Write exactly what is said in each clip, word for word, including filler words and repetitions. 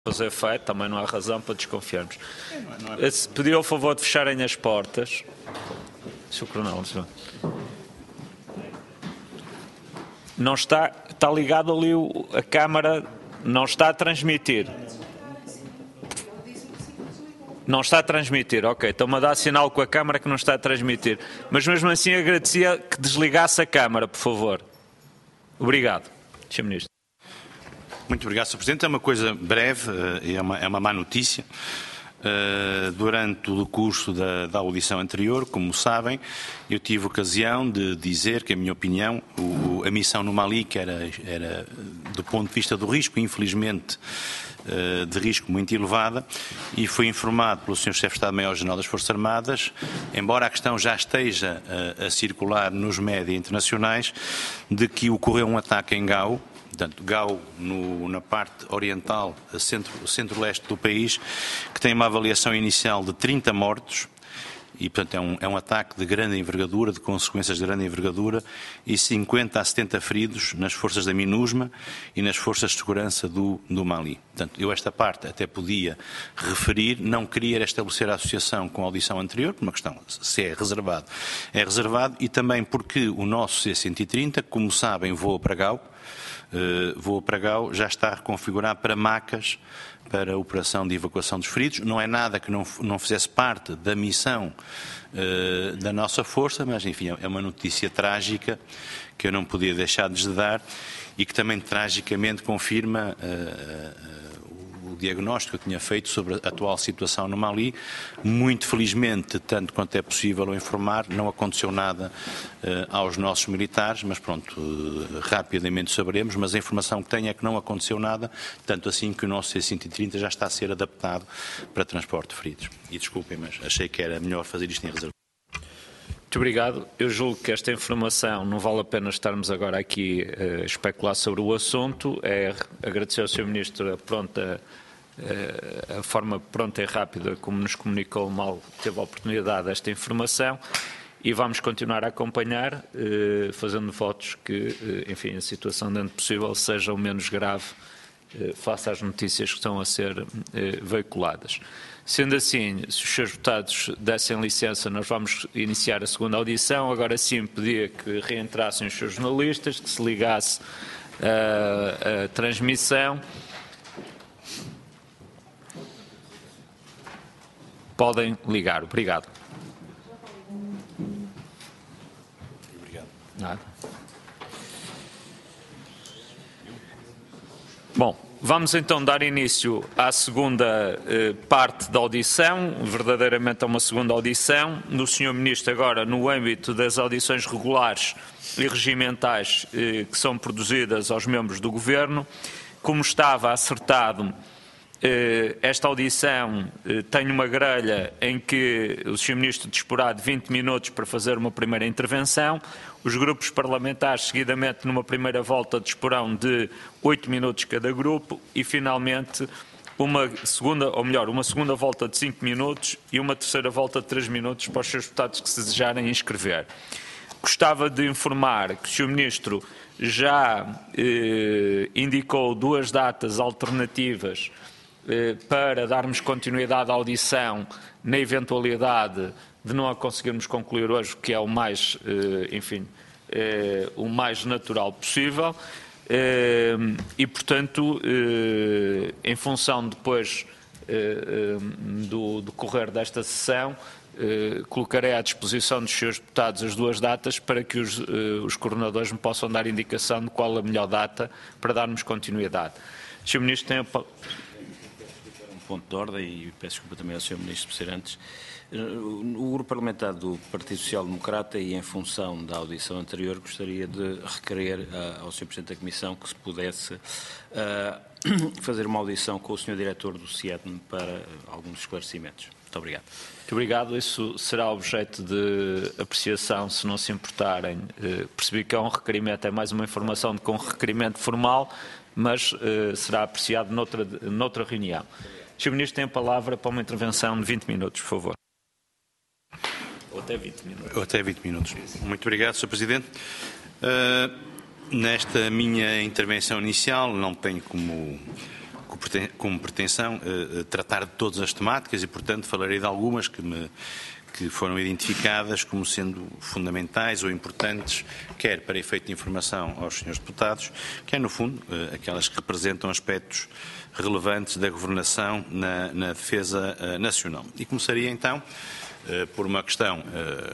fazer feito, também não há razão para desconfiarmos. Se pediu o favor de fecharem as portas. Senhor Coronel, não está, está ligado ali o, a câmara, não está a transmitir. Não está a transmitir, ok. Então-me a dar sinal com a câmara que não está a transmitir. Mas mesmo assim agradecia que desligasse a câmara, por favor. Obrigado. senhor Ministro. Muito obrigado, senhor Presidente. É uma coisa breve, é uma, é uma má notícia. Uh, durante o curso da, da audição anterior, como sabem, eu tive ocasião de dizer que, a minha opinião, o, a missão no Mali, que era, era, do ponto de vista do risco, infelizmente, uh, de risco muito elevada, e fui informado pelo senhor Chefe de Estado-Maior-General das Forças Armadas, embora a questão já esteja uh, a circular nos médias internacionais, de que ocorreu um ataque em Gao. Portanto, Gao, no, na parte oriental, centro, centro-leste do país, que tem uma avaliação inicial de trinta mortos, e, portanto, é um, é um ataque de grande envergadura, de consequências de grande envergadura, e cinquenta a setenta feridos nas forças da MINUSMA e nas forças de segurança do, do Mali. Portanto, eu esta parte até podia referir, não queria estabelecer a associação com a audição anterior, por uma questão, se é reservado, é reservado, e também porque o nosso C cento e trinta, como sabem, voa para Gao. Uh, voa para Gao, já está reconfigurado para macas, para a operação de evacuação dos feridos. Não é nada que não, não fizesse parte da missão uh, da nossa força, mas enfim, é uma notícia trágica que eu não podia deixar de dar e que também tragicamente confirma uh, uh, o diagnóstico que eu tinha feito sobre a atual situação no Mali. Muito felizmente, tanto quanto é possível o informar, não aconteceu nada uh, aos nossos militares, mas pronto, uh, rapidamente saberemos, mas a informação que tenho é que não aconteceu nada, tanto assim que o nosso C cento e trinta já está a ser adaptado para transporte de feridos. E desculpem, mas achei que era melhor fazer isto em reserva. Muito obrigado. Eu julgo que esta informação não vale a pena estarmos agora aqui a uh, especular sobre o assunto. É agradecer ao senhor Ministro a pronta a forma pronta e rápida como nos comunicou, mal teve a oportunidade desta informação, e vamos continuar a acompanhar, fazendo votos que, enfim, a situação dentro do possível seja o menos grave face às notícias que estão a ser veiculadas. Sendo assim, se os senhores deputados dessem licença, nós vamos iniciar a segunda audição. Agora sim, pedia que reentrassem os seus jornalistas, que se ligasse a, a transmissão. Podem ligar. Obrigado. Obrigado. Nada. Bom, vamos então dar início à segunda eh, parte da audição, verdadeiramente a uma segunda audição, do senhor Ministro agora no âmbito das audições regulares e regimentais eh, que são produzidas aos membros do Governo. Como estava acertado, esta audição tem uma grelha em que o senhor Ministro disporá de vinte minutos para fazer uma primeira intervenção. Os grupos parlamentares, seguidamente, numa primeira volta, disporão de oito minutos cada grupo e, finalmente, uma segunda, ou melhor, uma segunda volta de cinco minutos e uma terceira volta de três minutos para os seus deputados que se desejarem inscrever. Gostava de informar que o senhor Ministro já eh, indicou duas datas alternativas para darmos continuidade à audição na eventualidade de não a conseguirmos concluir hoje, que é o mais, enfim, o mais natural possível. E, portanto, em função depois do decorrer desta sessão, colocarei à disposição dos senhores deputados as duas datas para que os, os coordenadores me possam dar indicação de qual a melhor data para darmos continuidade. O senhor Ministro tem a ponto de ordem, e peço desculpa também ao senhor Ministro por ser antes. O Grupo Parlamentar do Partido Social Democrata, e em função da audição anterior, gostaria de requerer uh, ao senhor Presidente da Comissão que se pudesse uh, fazer uma audição com o senhor Diretor do C I E D M para uh, alguns esclarecimentos. Muito obrigado. Muito obrigado. Isso será objeto de apreciação, se não se importarem. Uh, percebi que é um requerimento, é mais uma informação do que um requerimento formal, mas uh, será apreciado noutra, noutra reunião. O senhor Ministro tem a palavra para uma intervenção de vinte minutos, por favor. Ou até vinte minutos. Ou até vinte minutos. Muito obrigado, senhor Presidente. Uh, nesta minha intervenção inicial, não tenho como como pretensão tratar de todas as temáticas e, portanto, falarei de algumas que me que foram identificadas como sendo fundamentais ou importantes, quer para efeito de informação aos senhores deputados, quer, no fundo, aquelas que representam aspectos relevantes da governação na, na defesa nacional. E começaria, então, por uma questão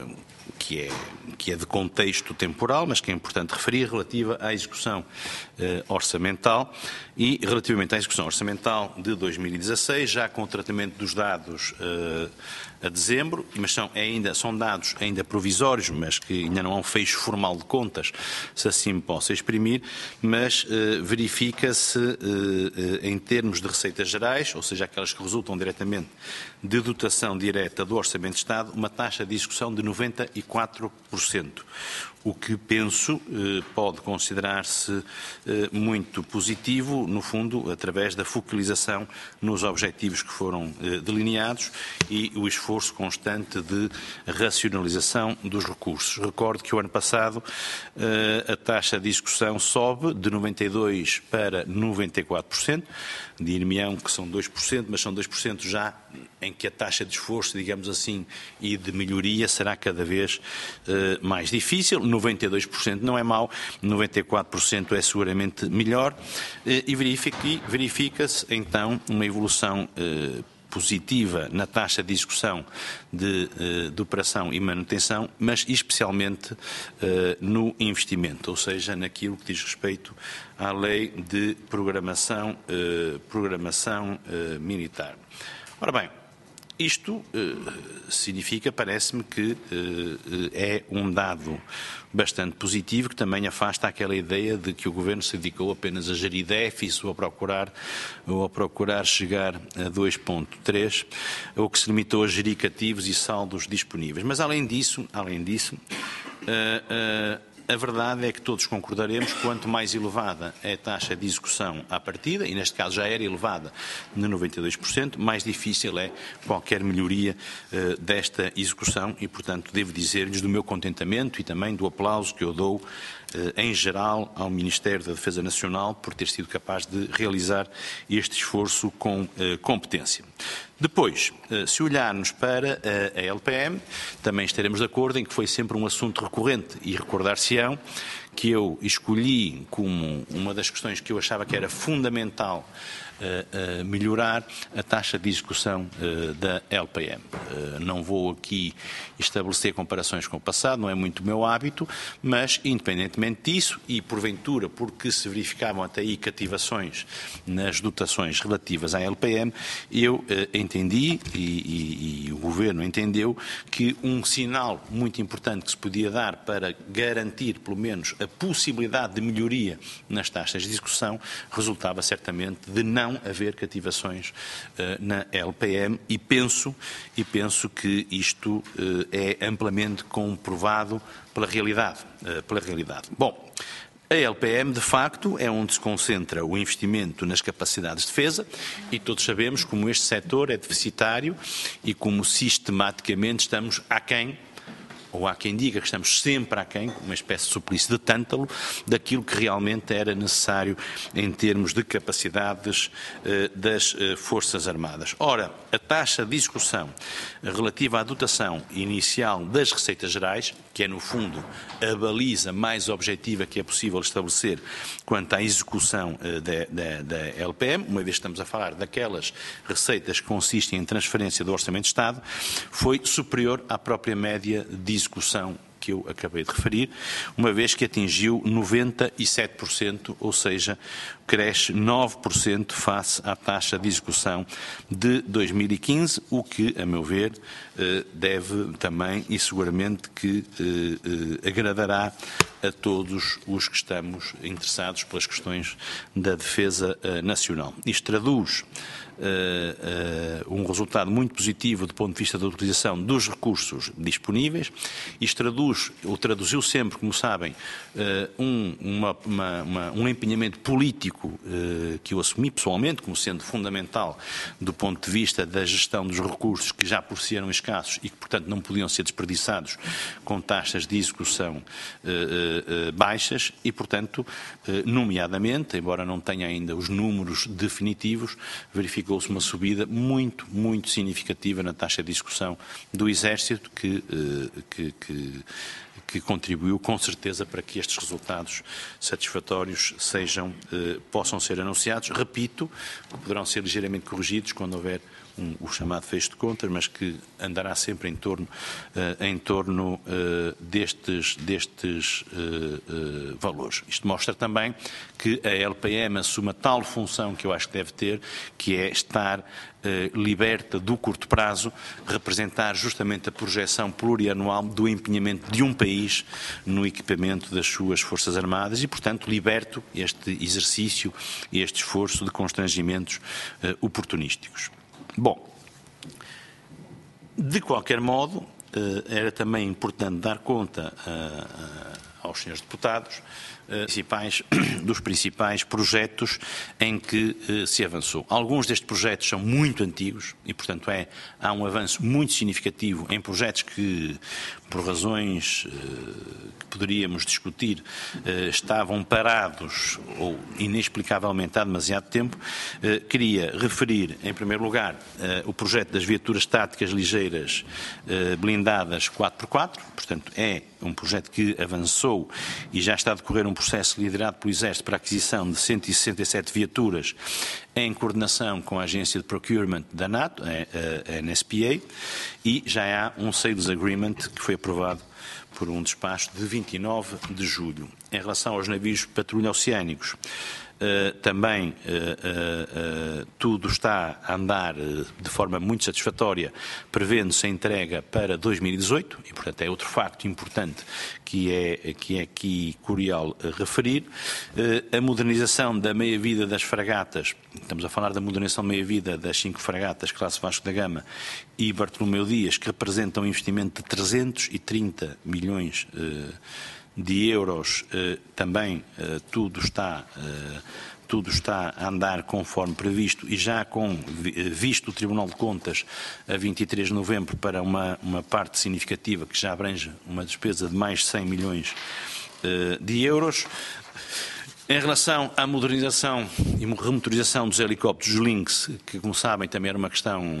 que é, que é de contexto temporal, mas que é importante referir, relativa à execução eh, orçamental e relativamente à execução orçamental de dois mil e dezasseis, já com o tratamento dos dados eh, a dezembro, mas são, ainda, são dados ainda provisórios, mas que ainda não há um fecho formal de contas, se assim me posso exprimir, mas eh, verifica-se eh, em termos de receitas gerais, ou seja, aquelas que resultam diretamente de dotação direta do Orçamento de Estado, uma taxa de execução de noventa e quatro por cento. O que penso eh, pode considerar-se eh, muito positivo, no fundo, através da focalização nos objetivos que foram eh, delineados e o esforço constante de racionalização dos recursos. Recordo que o ano passado eh, a taxa de execução sobe de noventa e dois por cento para noventa e quatro por cento, dir-me-ão que são dois por cento, mas são dois por cento já em que a taxa de esforço, digamos assim, e de melhoria será cada vez eh, mais difícil. noventa e dois por cento não é mau, noventa e quatro por cento é seguramente melhor eh, e verifica-se, verifica-se então uma evolução eh, positiva na taxa de execução de, de operação e manutenção, mas especialmente no investimento, ou seja, naquilo que diz respeito à lei de programação, programação militar. Ora bem, isto eh, significa, parece-me, que eh, é um dado bastante positivo, que também afasta aquela ideia de que o Governo se dedicou apenas a gerir déficit ou a procurar, ou a procurar chegar a dois vírgula três, ou que se limitou a gerir cativos e saldos disponíveis. Mas, além disso, além disso eh, eh, a verdade é que todos concordaremos que quanto mais elevada é a taxa de execução à partida, e neste caso já era elevada de noventa e dois por cento, mais difícil é qualquer melhoria uh, desta execução e, portanto, devo dizer-lhes do meu contentamento e também do aplauso que eu dou uh, em geral ao Ministério da Defesa Nacional por ter sido capaz de realizar este esforço com uh, competência. Depois, se olharmos para a L P M, também estaremos de acordo em que foi sempre um assunto recorrente e recordar-se-ão que eu escolhi como uma das questões que eu achava que era fundamental uh, uh, melhorar a taxa de execução uh, da L P M. Uh, não vou aqui estabelecer comparações com o passado, não é muito o meu hábito, mas independentemente disso e porventura porque se verificavam até aí cativações nas dotações relativas à L P M, eu uh, entendi e, e, e o Governo entendeu que um sinal muito importante que se podia dar para garantir pelo menos a possibilidade de melhoria nas taxas de execução resultava certamente de não haver cativações uh, na L P M e penso, e penso que isto uh, é amplamente comprovado pela realidade, uh, pela realidade. Bom, a L P M, de facto, é onde se concentra o investimento nas capacidades de defesa e todos sabemos como este setor é deficitário e como sistematicamente estamos aquém, ou há quem diga que estamos sempre aquém, uma espécie de suplício de tântalo, daquilo que realmente era necessário em termos de capacidades eh, das eh, Forças Armadas. Ora, a taxa de execução relativa à dotação inicial das receitas gerais, que é no fundo a baliza mais objetiva que é possível estabelecer quanto à execução eh, da, da, da L P M, uma vez que estamos a falar daquelas receitas que consistem em transferência do Orçamento de Estado, foi superior à própria média de execução que eu acabei de referir, uma vez que atingiu noventa e sete por cento, ou seja, cresce nove por cento face à taxa de execução de dois mil e quinze, o que, a meu ver, deve também e seguramente que agradará a todos os que estamos interessados pelas questões da defesa nacional. Isto traduz Uh, uh, um resultado muito positivo do ponto de vista da utilização dos recursos disponíveis. Isto traduz, ou traduziu sempre, como sabem, uh, um, uma, uma, uma, um empenhamento político uh, que eu assumi pessoalmente como sendo fundamental do ponto de vista da gestão dos recursos que já por si eram escassos e que, portanto, não podiam ser desperdiçados com taxas de execução uh, eh, baixas e, portanto, eh, nomeadamente, embora não tenha ainda os números definitivos, verificou-se uma subida muito, muito significativa na taxa de execução do Exército, que, eh, que, que, que contribuiu com certeza para que estes resultados satisfatórios sejam, eh, possam ser anunciados. Repito, poderão ser ligeiramente corrigidos quando houver Um, o chamado fecho de contas, mas que andará sempre em torno, uh, em torno uh, destes, destes uh, uh, valores. Isto mostra também que a L P M assume a tal função que eu acho que deve ter, que é estar uh, liberta do curto prazo, representar justamente a projeção plurianual do empenhamento de um país no equipamento das suas Forças Armadas e, portanto, liberto este exercício e este esforço de constrangimentos uh, oportunísticos. Bom, de qualquer modo, era também importante dar conta aos senhores deputados principais, dos principais projetos em que se avançou. Alguns destes projetos são muito antigos e, portanto, é, há um avanço muito significativo em projetos que, por razões que poderíamos discutir, estavam parados ou inexplicavelmente há demasiado tempo. Queria referir, em primeiro lugar, o projeto das viaturas táticas ligeiras blindadas quatro por quatro, portanto, é um projeto que avançou e já está a decorrer um processo liderado pelo Exército para a aquisição de cento e sessenta e sete viaturas em coordenação com a agência de procurement da NATO, a N S P A, e já há um sales agreement que foi aprovado por um despacho de vinte e nove de julho. Em relação aos navios de patrulha oceânicos, Uh, também uh, uh, uh, tudo está a andar uh, de forma muito satisfatória, prevendo-se a entrega para dois mil e dezoito, e portanto é outro facto importante que é, que é aqui curial uh, referir. Uh, a modernização da meia-vida das fragatas, estamos a falar da modernização da meia-vida das cinco fragatas classe Vasco da Gama e Bartolomeu Dias, que representam um investimento de trezentos e trinta milhões uh, de euros, eh, também eh, tudo, está, eh, tudo está a andar conforme previsto e já com visto o Tribunal de Contas a vinte e três de novembro para uma, uma parte significativa que já abrange uma despesa de mais de cem milhões eh, de euros. Em relação à modernização e remotorização dos helicópteros Lynx, que, como sabem, também era uma questão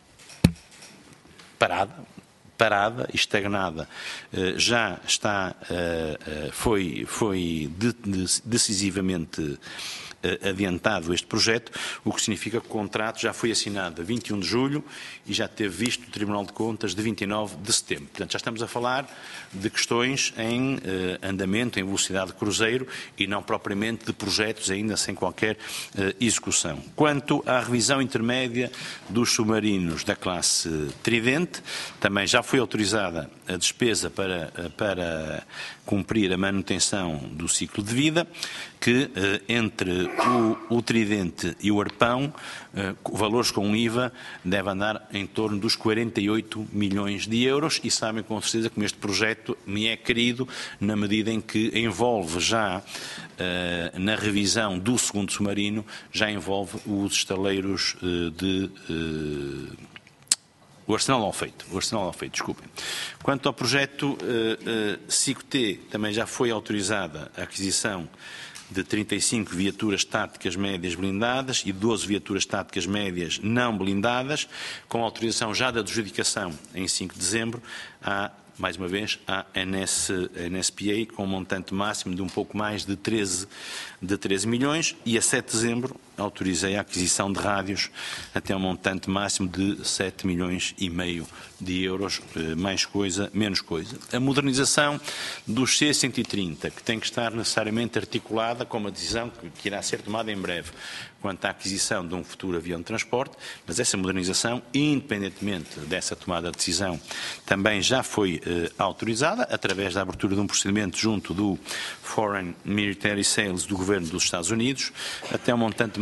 parada, parada e estagnada, já está, foi, foi decisivamente adiantado este projeto, o que significa que o contrato já foi assinado a vinte e um de julho e já teve visto o Tribunal de Contas de vinte e nove de setembro. Portanto, já estamos a falar de questões em eh, andamento, em velocidade de cruzeiro e não propriamente de projetos ainda sem qualquer eh, execução. Quanto à revisão intermédia dos submarinos da classe Tridente, também já foi autorizada a despesa para, para cumprir a manutenção do ciclo de vida, que eh, entre o, o Tridente e o Arpão, eh, valores com I V A, deve andar em torno dos quarenta e oito milhões de euros e sabem com certeza que este projeto me é querido na medida em que envolve já, eh, na revisão do segundo submarino, já envolve os estaleiros eh, de... Eh, O Arsenal Alfeito, o Arsenal Alfeito, desculpem. Quanto ao projeto uh, uh, SICO-T, também já foi autorizada a aquisição de trinta e cinco viaturas táticas médias blindadas e doze viaturas táticas médias não blindadas, com autorização já da adjudicação em cinco de dezembro, à, mais uma vez, à N S P A, com um montante máximo de um pouco mais de treze, de treze milhões, e a sete de dezembro autorizei a aquisição de rádios até um montante máximo de sete milhões e meio de euros, mais coisa, menos coisa. A modernização dos C cento e trinta, que tem que estar necessariamente articulada com uma decisão que irá ser tomada em breve quanto à aquisição de um futuro avião de transporte, mas essa modernização, independentemente dessa tomada de decisão, também já foi eh, autorizada através da abertura de um procedimento junto do Foreign Military Sales do Governo dos Estados Unidos, até um montante máximo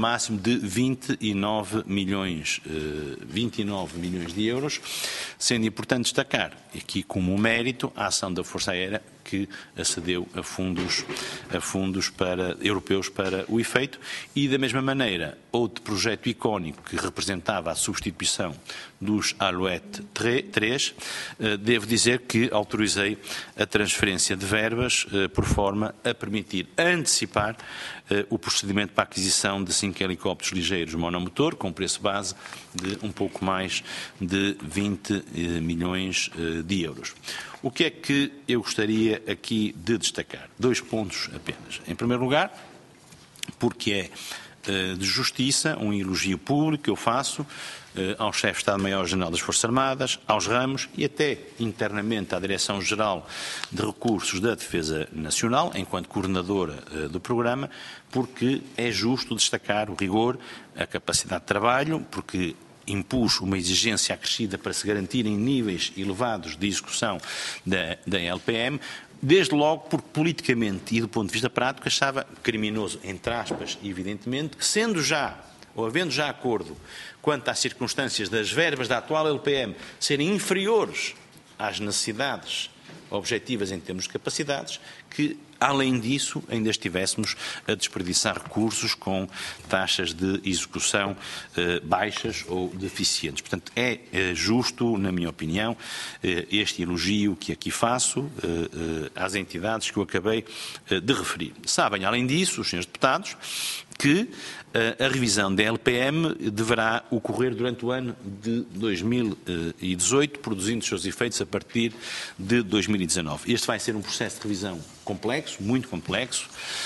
máximo de vinte e nove milhões, vinte e nove milhões de euros, sendo importante destacar aqui como mérito a ação da Força Aérea, que acedeu a fundos, a fundos para, europeus para o efeito, e da mesma maneira outro projeto icónico que representava a substituição dos Alouette três, devo dizer que autorizei a transferência de verbas por forma a permitir antecipar o procedimento para a aquisição de cinco helicópteros ligeiros monomotor, com preço base de um pouco mais de vinte milhões de euros. O que é que eu gostaria aqui de destacar? Dois pontos apenas. Em primeiro lugar, porque é de justiça um elogio público que eu faço ao chefe de Estado-Maior-General das Forças Armadas, aos ramos e até internamente à Direção-Geral de Recursos da Defesa Nacional, enquanto coordenadora do programa, porque é justo destacar o rigor, a capacidade de trabalho, porque impus uma exigência acrescida para se garantirem níveis elevados de execução da, da L P M, desde logo porque politicamente e do ponto de vista prático achava criminoso, entre aspas, evidentemente, que sendo já, ou havendo já acordo quanto às circunstâncias das verbas da atual L P M serem inferiores às necessidades objetivas em termos de capacidades, que, além disso, ainda estivéssemos a desperdiçar recursos com taxas de execução eh, baixas ou deficientes. Portanto, é eh, justo, na minha opinião, eh, este elogio que aqui faço eh, eh, às entidades que eu acabei eh, de referir. Sabem, além disso, os senhores deputados, que a revisão da L P M deverá ocorrer durante o ano de dois mil e dezoito, produzindo os seus efeitos a partir de dois mil e dezanove. Este vai ser um processo de revisão complexo, muito complexo,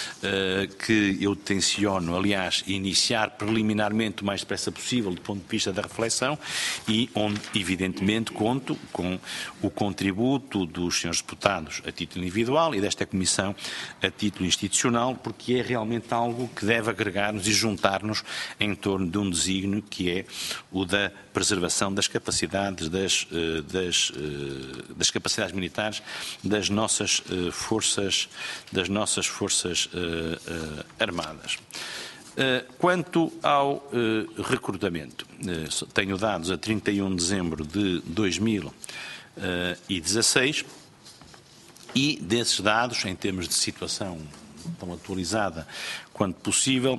que eu tenciono, aliás, iniciar preliminarmente o mais depressa possível do ponto de vista da reflexão e onde, evidentemente, conto com o contributo dos senhores deputados a título individual e desta Comissão a título institucional, porque é realmente algo que deve agregar-nos e juntar-nos em torno de um desígnio que é o da preservação das capacidades das, das, das capacidades militares das nossas forças, das nossas forças armadas. Quanto ao recrutamento, tenho dados a trinta e um de dezembro de dois mil e dezasseis e desses dados, em termos de situação tão atualizada quanto possível,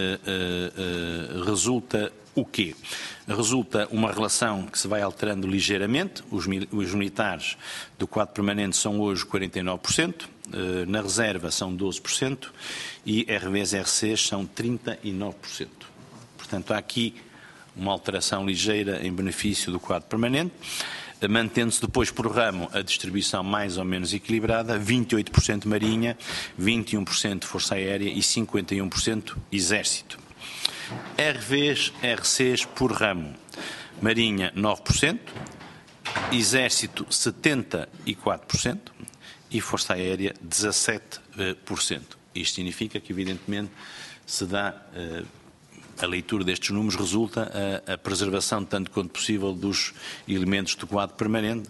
resulta o quê? Resulta uma relação que se vai alterando ligeiramente. Os, os militares do quadro permanente são hoje quarenta e nove por cento, na reserva são doze por cento e R Vs e R Cs são trinta e nove por cento. Portanto, há aqui uma alteração ligeira em benefício do quadro permanente, mantendo-se depois por ramo a distribuição mais ou menos equilibrada, vinte e oito por cento Marinha, vinte e um por cento Força Aérea e cinquenta e um por cento Exército. R Vs, R Cs por ramo, Marinha nove por cento, Exército setenta e quatro por cento e Força Aérea dezassete por cento. Isto significa que, evidentemente, se dá, a leitura destes números resulta a, a preservação, tanto quanto possível, dos elementos do quadro permanente,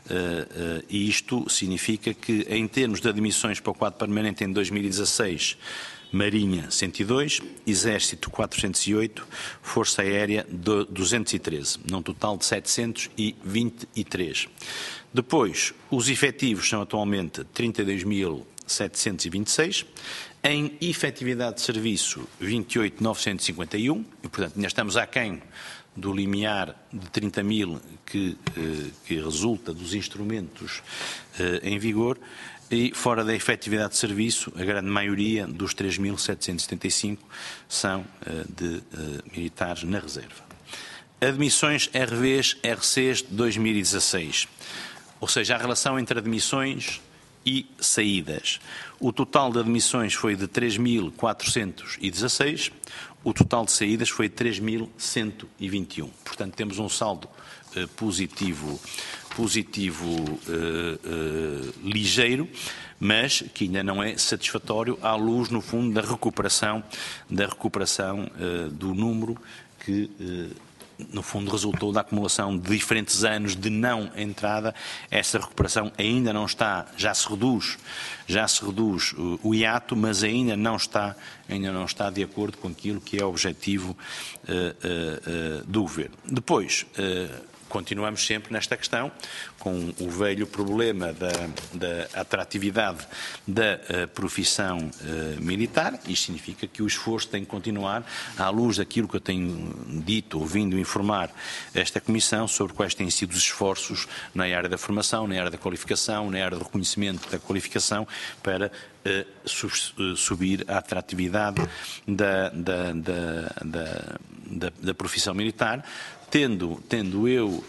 e isto significa que, em termos de admissões para o quadro permanente em dois mil e dezasseis, Marinha cento e dois, Exército quatrocentos e oito, Força Aérea duzentos e treze, num total de setecentos e vinte e três. Depois, os efetivos são atualmente trinta e dois mil setecentos e vinte e seis, em efetividade de serviço vinte e oito mil novecentos e cinquenta e um, e portanto ainda estamos aquém do limiar de trinta mil que, que resulta dos instrumentos em vigor. E fora da efetividade de serviço, a grande maioria dos três mil setecentos e setenta e cinco são uh, de uh, militares na reserva. Admissões R Vs, R Cs de dois mil e dezasseis, ou seja, a relação entre admissões e saídas. O total de admissões foi de três mil quatrocentos e dezasseis, o total de saídas foi de três mil cento e vinte e um. Portanto, temos um saldo uh, positivo positivo uh, uh, ligeiro, mas que ainda não é satisfatório à luz, no fundo, da recuperação, da recuperação uh, do número que uh, no fundo resultou da acumulação de diferentes anos de não entrada. Essa recuperação ainda não está, já se reduz, já se reduz o, o hiato, mas ainda não está, ainda não está de acordo com aquilo que é o objetivo uh, uh, uh, do Governo. Depois, uh, continuamos sempre nesta questão, com o velho problema da, da atratividade da uh, profissão uh, militar. Isto significa que o esforço tem que continuar, à luz daquilo que eu tenho dito, ouvindo informar esta Comissão, sobre quais têm sido os esforços na área da formação, na área da qualificação, na área do reconhecimento da qualificação, para uh, sub, uh, subir a atratividade da, da, da, da, da, da profissão militar. Tendo, tendo eu uh,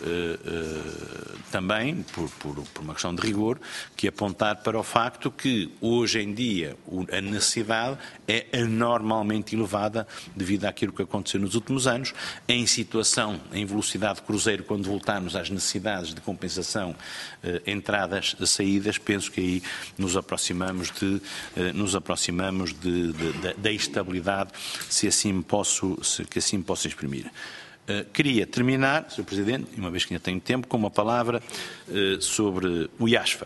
uh, também, por, por, por uma questão de rigor, que apontar para o facto que hoje em dia a necessidade é anormalmente elevada devido àquilo que aconteceu nos últimos anos, em situação, em velocidade de cruzeiro, quando voltarmos às necessidades de compensação, uh, entradas, saídas, penso que aí nos aproximamos de, uh, nos aproximamos de, de, de, da estabilidade, se assim posso, se, que assim posso exprimir. Uh, queria terminar, senhor Presidente, uma vez que ainda tenho tempo, com uma palavra uh, sobre o IASFA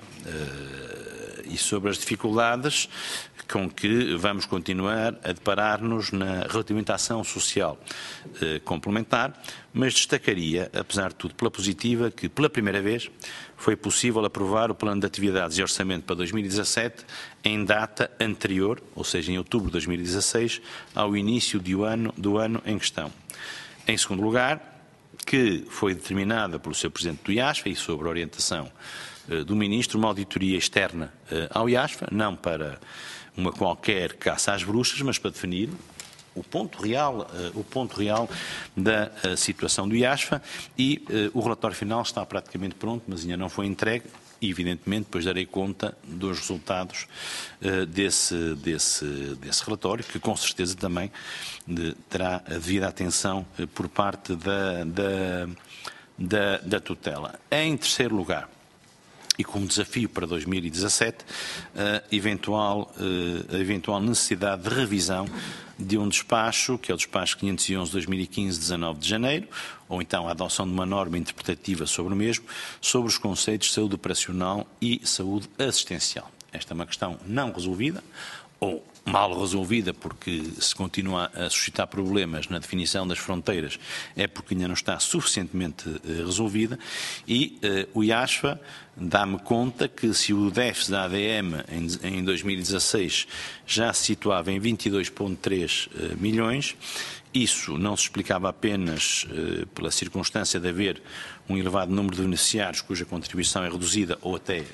uh, e sobre as dificuldades com que vamos continuar a deparar-nos na, relativamente à ação social uh, complementar, mas destacaria, apesar de tudo, pela positiva, que pela primeira vez foi possível aprovar o Plano de Atividades e Orçamento para dois mil e dezassete em data anterior, ou seja, em outubro de dois mil e dezasseis, ao início do ano, do ano em questão. Em segundo lugar, que foi determinada pelo senhor Presidente do IASFA e sob a orientação uh, do Ministro, uma auditoria externa uh, ao IASFA, não para uma qualquer caça às bruxas, mas para definir o ponto real, uh, o ponto real da uh, situação do IASFA, e uh, o relatório final está praticamente pronto, mas ainda não foi entregue. E, evidentemente, depois darei conta dos resultados uh, desse, desse, desse relatório, que com certeza também de, terá a devida atenção uh, por parte da, da, da, da tutela. Em terceiro lugar, e como desafio para dois mil e dezassete, a eventual, a eventual necessidade de revisão de um despacho, que é o despacho quinhentos e onze barra dois mil e quinze, dezanove de janeiro, ou então a adoção de uma norma interpretativa sobre o mesmo, sobre os conceitos de saúde operacional e saúde assistencial. Esta é uma questão não resolvida, ou mal resolvida, porque se continua a suscitar problemas na definição das fronteiras, é porque ainda não está suficientemente uh, resolvida, e uh, o IASFA dá-me conta que se o déficit da A D M em, em dois mil e dezasseis já se situava em vinte e dois vírgula três uh, milhões, isso não se explicava apenas uh, pela circunstância de haver um elevado número de beneficiários cuja contribuição é reduzida ou até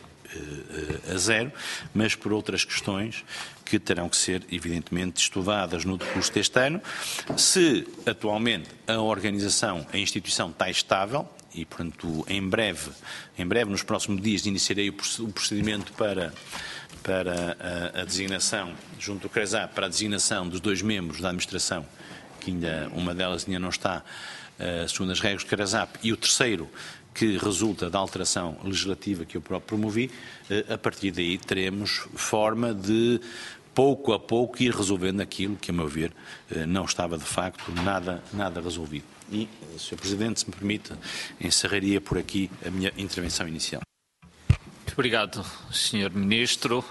a zero, mas por outras questões que terão que ser, evidentemente, estudadas no decurso deste ano. Se atualmente a organização, a instituição está estável, e, portanto, em breve, em breve, nos próximos dias, iniciarei o procedimento para, para a, a designação, junto do CRESAP, para a designação dos dois membros da administração, que ainda uma delas ainda não está, uh, segundo as regras do CRESAP, e o terceiro, que resulta da alteração legislativa que eu próprio promovi. A partir daí teremos forma de, pouco a pouco, ir resolvendo aquilo que, a meu ver, não estava de facto nada, nada resolvido. E, senhor Presidente, se me permite, encerraria por aqui a minha intervenção inicial. Muito obrigado, senhor Ministro.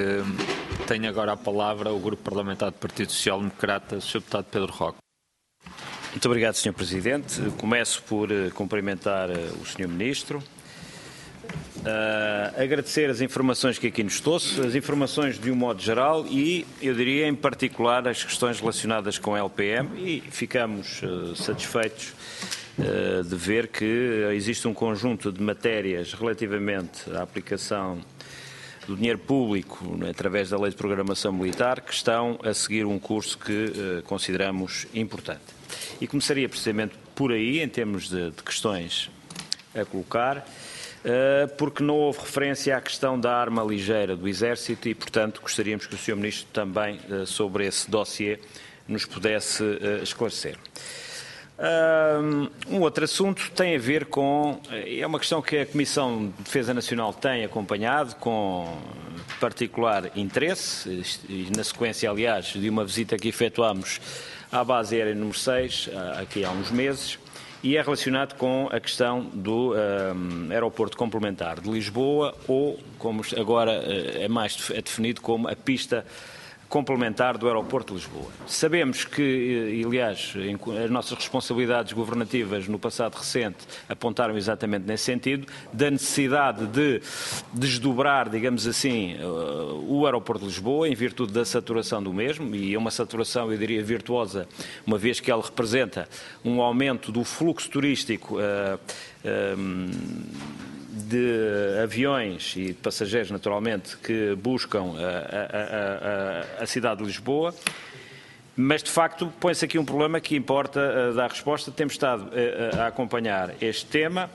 Tenho agora a palavra o Grupo Parlamentar do Partido Social Democrata, senhor Deputado Pedro Roque. Muito obrigado, senhor Presidente. Começo por uh, cumprimentar uh, o senhor Ministro, uh, agradecer as informações que aqui nos trouxe, as informações de um modo geral e, eu diria, em particular, as questões relacionadas com a L P M, e ficamos uh, satisfeitos uh, de ver que existe um conjunto de matérias relativamente à aplicação do dinheiro público, através da Lei de Programação Militar, que estão a seguir um curso que uh, consideramos importante. E começaria precisamente por aí, em termos de, de questões a colocar, uh, porque não houve referência à questão da arma ligeira do Exército e, portanto, gostaríamos que o senhor Ministro também, uh, sobre esse dossiê, nos pudesse uh, esclarecer. Um outro assunto tem a ver com, é uma questão que a Comissão de Defesa Nacional tem acompanhado com particular interesse, e na sequência, aliás, de uma visita que efetuámos à base aérea número seis, aqui há uns meses, e é relacionado com a questão do um, aeroporto complementar de Lisboa, ou, como agora é mais é definido, como a pista complementar do aeroporto de Lisboa. Sabemos que, e, aliás, as nossas responsabilidades governativas no passado recente apontaram exatamente nesse sentido, da necessidade de desdobrar, digamos assim, o aeroporto de Lisboa, em virtude da saturação do mesmo, e é uma saturação, eu diria, virtuosa, uma vez que ela representa um aumento do fluxo turístico uh, uh, de aviões e de passageiros, naturalmente, que buscam a, a, a, a cidade de Lisboa, mas, de facto, põe-se aqui um problema que importa uh, dar resposta. Temos estado uh, a acompanhar este tema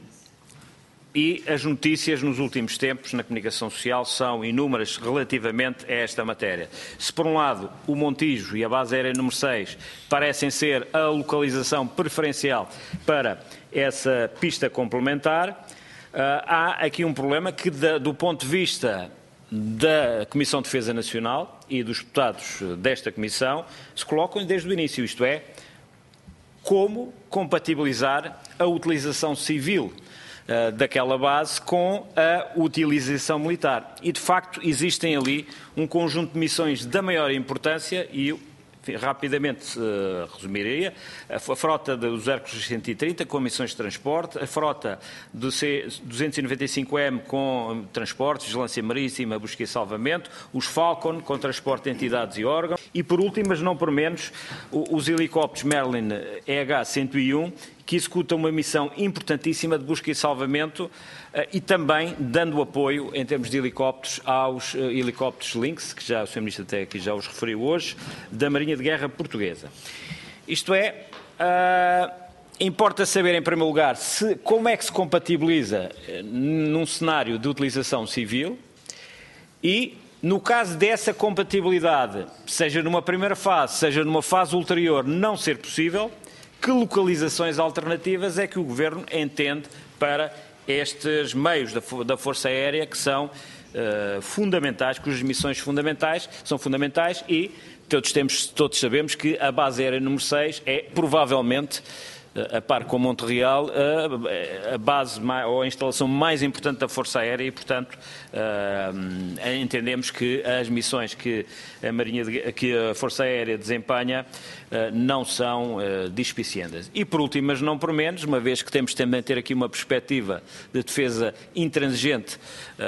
e as notícias nos últimos tempos na comunicação social são inúmeras relativamente a esta matéria. Se, por um lado, o Montijo e a base aérea número seis parecem ser a localização preferencial para essa pista complementar, Uh, há aqui um problema que, da, do ponto de vista da Comissão de Defesa Nacional e dos deputados desta Comissão, se colocam desde o início, isto é, como compatibilizar a utilização civil uh, daquela base com a utilização militar. E, de facto, existem ali um conjunto de missões da maior importância e rapidamente uh, resumiria, a frota dos Hércules cento e trinta com missões de transporte, a frota do C duzentos e noventa e cinco M com transportes, vigilância marítima, busca e salvamento, os Falcon com transporte de entidades e órgãos e, por último, mas não por menos, os helicópteros Merlin E H cento e um, que executam uma missão importantíssima de busca e salvamento e também dando apoio, em termos de helicópteros, aos helicópteros Lynx, que já o senhor Ministro até aqui já os referiu hoje, da Marinha de Guerra Portuguesa. Isto é, uh, importa saber, em primeiro lugar, se, como é que se compatibiliza num cenário de utilização civil e, no caso dessa compatibilidade, seja numa primeira fase, seja numa fase ulterior, não ser possível, que localizações alternativas é que o Governo entende para estes meios da, da Força Aérea que são uh, fundamentais, cujas missões fundamentais são fundamentais e todos, temos, todos sabemos que a base aérea número seis é provavelmente, uh, a par com Monte Real, uh, a base ou a instalação mais importante da Força Aérea e, portanto, uh, entendemos que as missões que a, Marinha de, que a Força Aérea desempenha Uh, não são uh, dispiciendas. E, por último, mas não por menos, uma vez que temos também de ter aqui uma perspectiva de defesa intransigente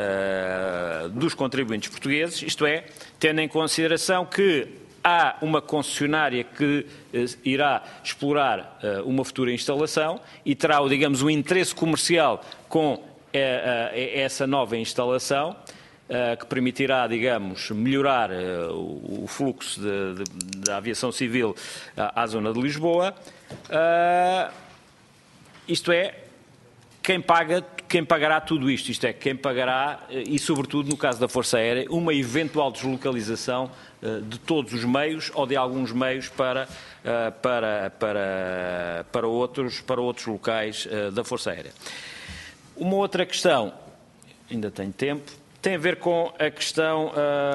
uh, dos contribuintes portugueses, isto é, tendo em consideração que há uma concessionária que uh, irá explorar uh, uma futura instalação e terá, digamos, um interesse comercial com uh, uh, essa nova instalação, Uh, que permitirá, digamos, melhorar uh, o, o fluxo da aviação civil uh, à zona de Lisboa. Uh, isto é, quem paga, quem pagará tudo isto, isto é, quem pagará, uh, e sobretudo no caso da Força Aérea, uma eventual deslocalização uh, de todos os meios ou de alguns meios para, uh, para, para, para, outros, para outros locais uh, da Força Aérea. Uma outra questão, ainda tenho tempo, tem a ver com a questão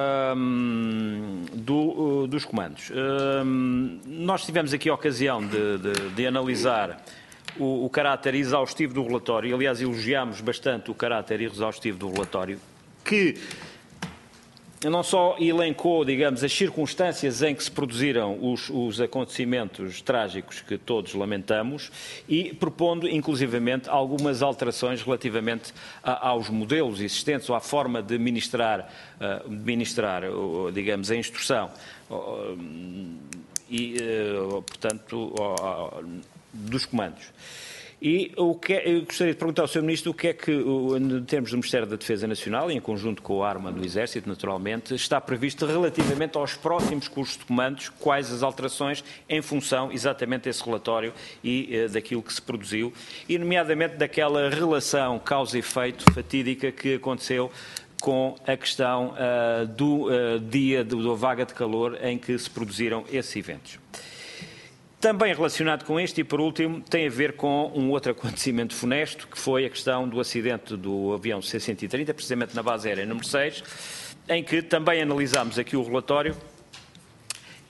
uh, do, uh, dos comandos. Uh, nós tivemos aqui a ocasião de, de, de analisar o, o caráter exaustivo do relatório, aliás, elogiámos bastante o caráter exaustivo do relatório, que não só elencou, digamos, as circunstâncias em que se produziram os, os acontecimentos trágicos que todos lamentamos e propondo, inclusivamente, algumas alterações relativamente a, aos modelos existentes ou à forma de ministrar, uh, ministrar uh, digamos, a instrução uh, e, uh, portanto, uh, uh, dos comandos. E o que é, eu gostaria de perguntar ao senhor Ministro o que é que, em termos do Ministério da Defesa Nacional, e em conjunto com a Arma do Exército, naturalmente, está previsto relativamente aos próximos cursos de comandos, quais as alterações em função exatamente desse relatório e eh, daquilo que se produziu, e nomeadamente daquela relação causa-efeito fatídica que aconteceu com a questão uh, do uh, dia do, da vaga de calor em que se produziram esses eventos. Também relacionado com este, e por último, tem a ver com um outro acontecimento funesto, que foi a questão do acidente do avião C cento e trinta, precisamente na base aérea número seis, em que também analisámos aqui o relatório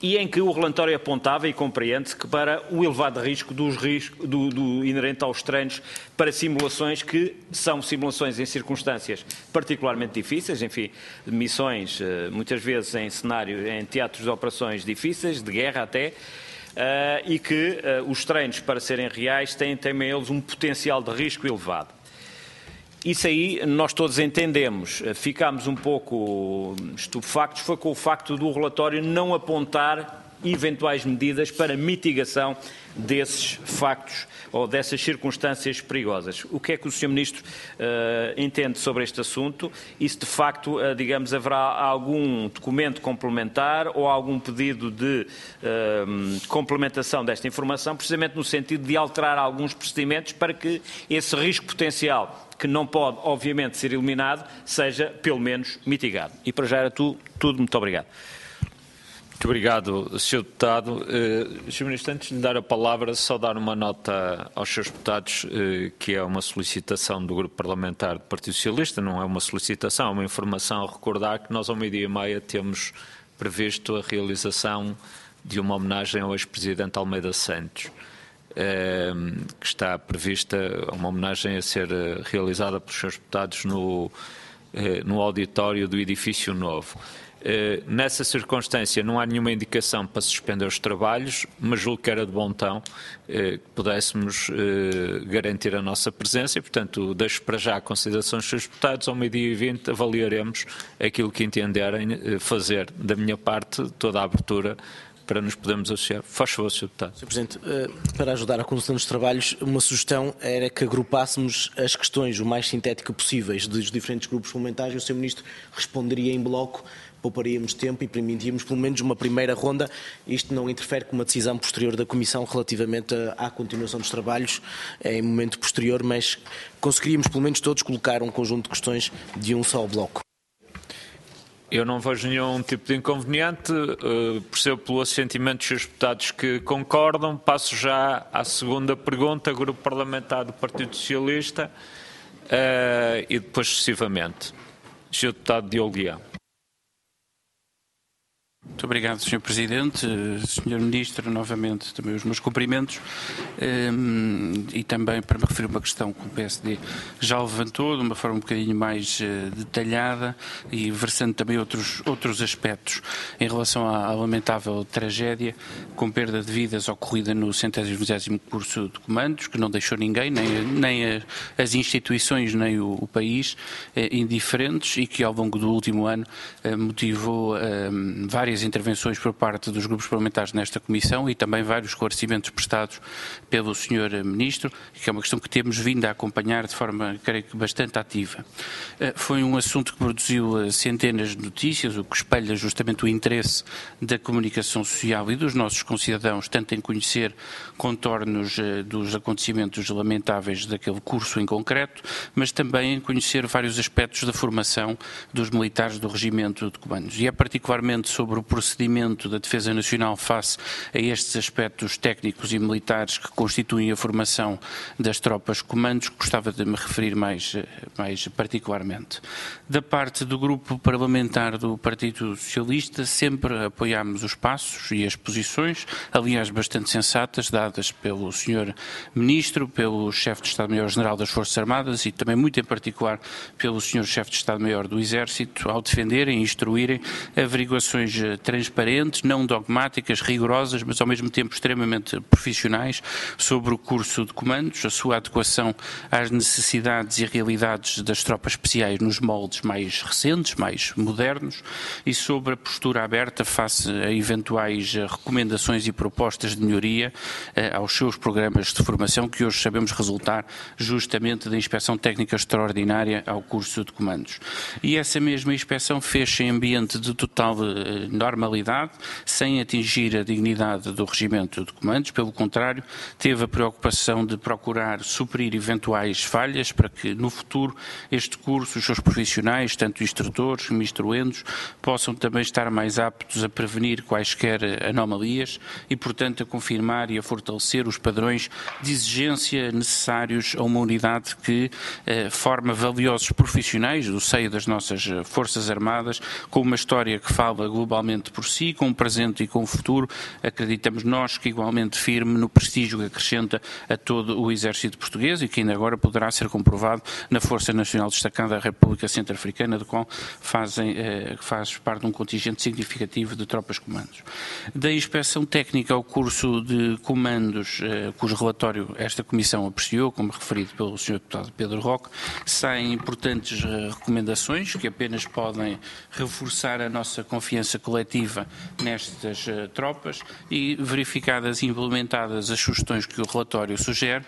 e em que o relatório apontava, e compreende-se, que para o elevado risco, dos risco do, do inerente aos treinos para simulações que são simulações em circunstâncias particularmente difíceis, enfim, missões muitas vezes em cenários, em teatros de operações difíceis, de guerra até, uh, e que uh, os treinos para serem reais têm também eles um potencial de risco elevado. Isso aí nós todos entendemos. Ficámos um pouco estupefactos foi com o facto do relatório não apontar eventuais medidas para mitigação desses factos ou dessas circunstâncias perigosas. O que é que o senhor Ministro uh, entende sobre este assunto e se de facto, uh, digamos, haverá algum documento complementar ou algum pedido de uh, complementação desta informação, precisamente no sentido de alterar alguns procedimentos para que esse risco potencial, que não pode, obviamente, ser eliminado, seja, pelo menos, mitigado. E para já era tu, tudo. Muito obrigado. Muito obrigado, senhor Deputado. Uh, senhor Ministro, antes de lhe dar a palavra, só dar uma nota aos senhores deputados, uh, que é uma solicitação do Grupo Parlamentar do Partido Socialista, não é uma solicitação, é uma informação a recordar que nós ao meio-dia e meia temos previsto a realização de uma homenagem ao ex-presidente Almeida Santos, uh, que está prevista uma homenagem a ser realizada pelos senhores deputados no, uh, no auditório do Edifício Novo. Uh, nessa circunstância não há nenhuma indicação para suspender os trabalhos, mas julgo que era de bom tom uh, que pudéssemos uh, garantir a nossa presença e, portanto, deixo para já a consideração dos senhores deputados. Ao meio-dia e vinte avaliaremos aquilo que entenderem uh, fazer. Da minha parte, toda a abertura para nos podermos associar. Faz favor, senhor Deputado. senhor Presidente, para ajudar a condução dos trabalhos, uma sugestão era que agrupássemos as questões o mais sintética possíveis dos diferentes grupos parlamentares e o senhor Ministro responderia em bloco, pouparíamos tempo e permitíamos pelo menos uma primeira ronda. Isto não interfere com uma decisão posterior da Comissão relativamente à continuação dos trabalhos em momento posterior, mas conseguiríamos pelo menos todos colocar um conjunto de questões de um só bloco. Eu não vejo nenhum tipo de inconveniente, uh, percebo pelo assentimento dos senhores deputados que concordam. Passo já à segunda pergunta, Grupo Parlamentar do Partido Socialista, uh, e depois sucessivamente. senhor Deputado Diogo Leão. Muito obrigado, senhor Presidente. senhor Ministro, novamente também os meus cumprimentos e também para me referir a uma questão que o P S D já levantou de uma forma um bocadinho mais detalhada e versando também outros, outros aspectos em relação à, à lamentável tragédia com perda de vidas ocorrida no centésimo vigésimo curso de comandos, que não deixou ninguém, nem, nem a, as instituições, nem o, o país eh, indiferentes e que ao longo do último ano eh, motivou eh, várias intervenções por parte dos grupos parlamentares nesta Comissão e também vários esclarecimentos prestados pelo senhor Ministro, que é uma questão que temos vindo a acompanhar de forma, creio que, bastante ativa. Foi um assunto que produziu centenas de notícias, o que espelha justamente o interesse da comunicação social e dos nossos concidadãos, tanto em conhecer contornos dos acontecimentos lamentáveis daquele curso em concreto, mas também em conhecer vários aspectos da formação dos militares do Regimento de Comandos. E é particularmente sobre o procedimento da Defesa Nacional face a estes aspectos técnicos e militares que constituem a formação das tropas comandos que gostava de me referir mais, mais particularmente. Da parte do Grupo Parlamentar do Partido Socialista, sempre apoiámos os passos e as posições, aliás bastante sensatas, dadas pelo senhor Ministro, pelo Chefe de Estado-Maior-General das Forças Armadas e também muito em particular pelo senhor Chefe de Estado-Maior do Exército, ao defenderem e instruírem averiguações transparentes, não dogmáticas, rigorosas, mas ao mesmo tempo extremamente profissionais sobre o curso de comandos, a sua adequação às necessidades e realidades das tropas especiais nos moldes mais recentes, mais modernos, e sobre a postura aberta face a eventuais recomendações e propostas de melhoria eh, aos seus programas de formação, que hoje sabemos resultar justamente da inspeção técnica extraordinária ao curso de comandos. E essa mesma inspeção fez-se em ambiente de total eh, normalidade, sem atingir a dignidade do Regimento de Comandos, pelo contrário, teve a preocupação de procurar suprir eventuais falhas para que no futuro este curso, os seus profissionais, tanto instrutores como instruendos, possam também estar mais aptos a prevenir quaisquer anomalias e, portanto, a confirmar e a fortalecer os padrões de exigência necessários a uma unidade que eh, forma valiosos profissionais do seio das nossas Forças Armadas, com uma história que fala globalmente individualmente por si, com o presente e com o futuro, acreditamos nós que igualmente firme no prestígio que acrescenta a todo o exército português e que ainda agora poderá ser comprovado na Força Nacional Destacada da República Centro-Africana, do qual fazem, eh, faz parte de um contingente significativo de tropas comandos. Da inspeção técnica ao curso de comandos, eh, cujo relatório esta Comissão apreciou, como referido pelo senhor Deputado Pedro Roque, saem importantes eh, recomendações que apenas podem reforçar a nossa confiança coletiva nestas uh, tropas e, verificadas e implementadas as sugestões que o relatório sugere,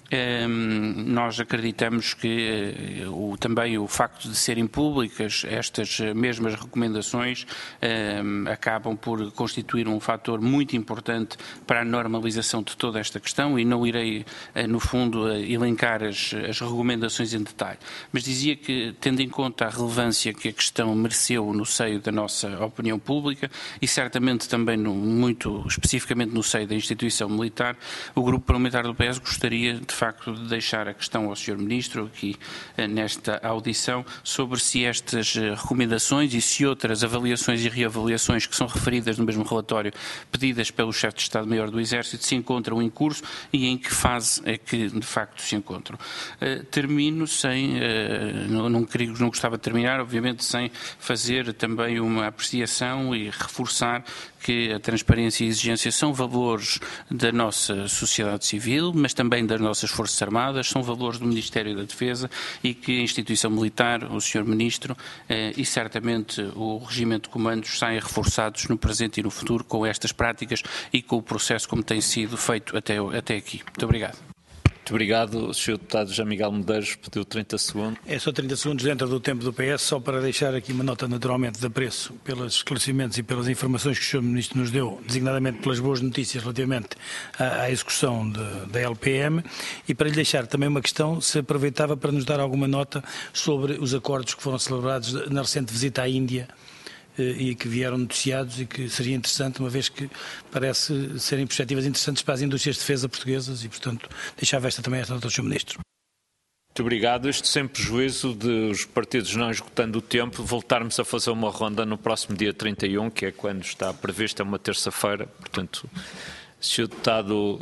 Um, nós acreditamos que uh, o, também o facto de serem públicas estas mesmas recomendações um, acabam por constituir um fator muito importante para a normalização de toda esta questão e não irei, uh, no fundo, uh, elencar as, as recomendações em detalhe. Mas dizia que, tendo em conta a relevância que a questão mereceu no seio da nossa opinião pública e certamente também no, muito especificamente no seio da instituição militar, o Grupo Parlamentar do P S gostaria de de facto de deixar a questão ao senhor Ministro aqui nesta audição sobre se estas recomendações e se outras avaliações e reavaliações que são referidas no mesmo relatório pedidas pelo chefe de Estado-Maior do Exército se encontram em curso e em que fase é que de facto se encontram. Uh, termino sem, uh, não, não, queria, não gostava de terminar, obviamente, sem fazer também uma apreciação e reforçar que a transparência e a exigência são valores da nossa sociedade civil, mas também das nossas Forças Armadas, são valores do Ministério da Defesa e que a instituição militar, o senhor Ministro eh, e certamente o Regimento de Comandos saem reforçados no presente e no futuro com estas práticas e com o processo como tem sido feito até, até aqui. Muito obrigado. Muito obrigado. O senhor Deputado José Miguel Medeiros pediu trinta segundos. É só trinta segundos dentro do tempo do P S, só para deixar aqui uma nota naturalmente de apreço pelos esclarecimentos e pelas informações que o senhor Ministro nos deu, designadamente pelas boas notícias relativamente à, à execução de, da L P M, e para lhe deixar também uma questão, se aproveitava para nos dar alguma nota sobre os acordos que foram celebrados na recente visita à Índia e que vieram noticiados e que seria interessante, uma vez que parece serem perspectivas interessantes para as indústrias de defesa portuguesas e, portanto, deixava esta também esta nota ao senhor Ministro. Muito obrigado. Isto sem prejuízo de os partidos não esgotando o tempo, voltarmos a fazer uma ronda no próximo dia trinta e um, que é quando está prevista, uma terça-feira. Portanto, senhor Deputado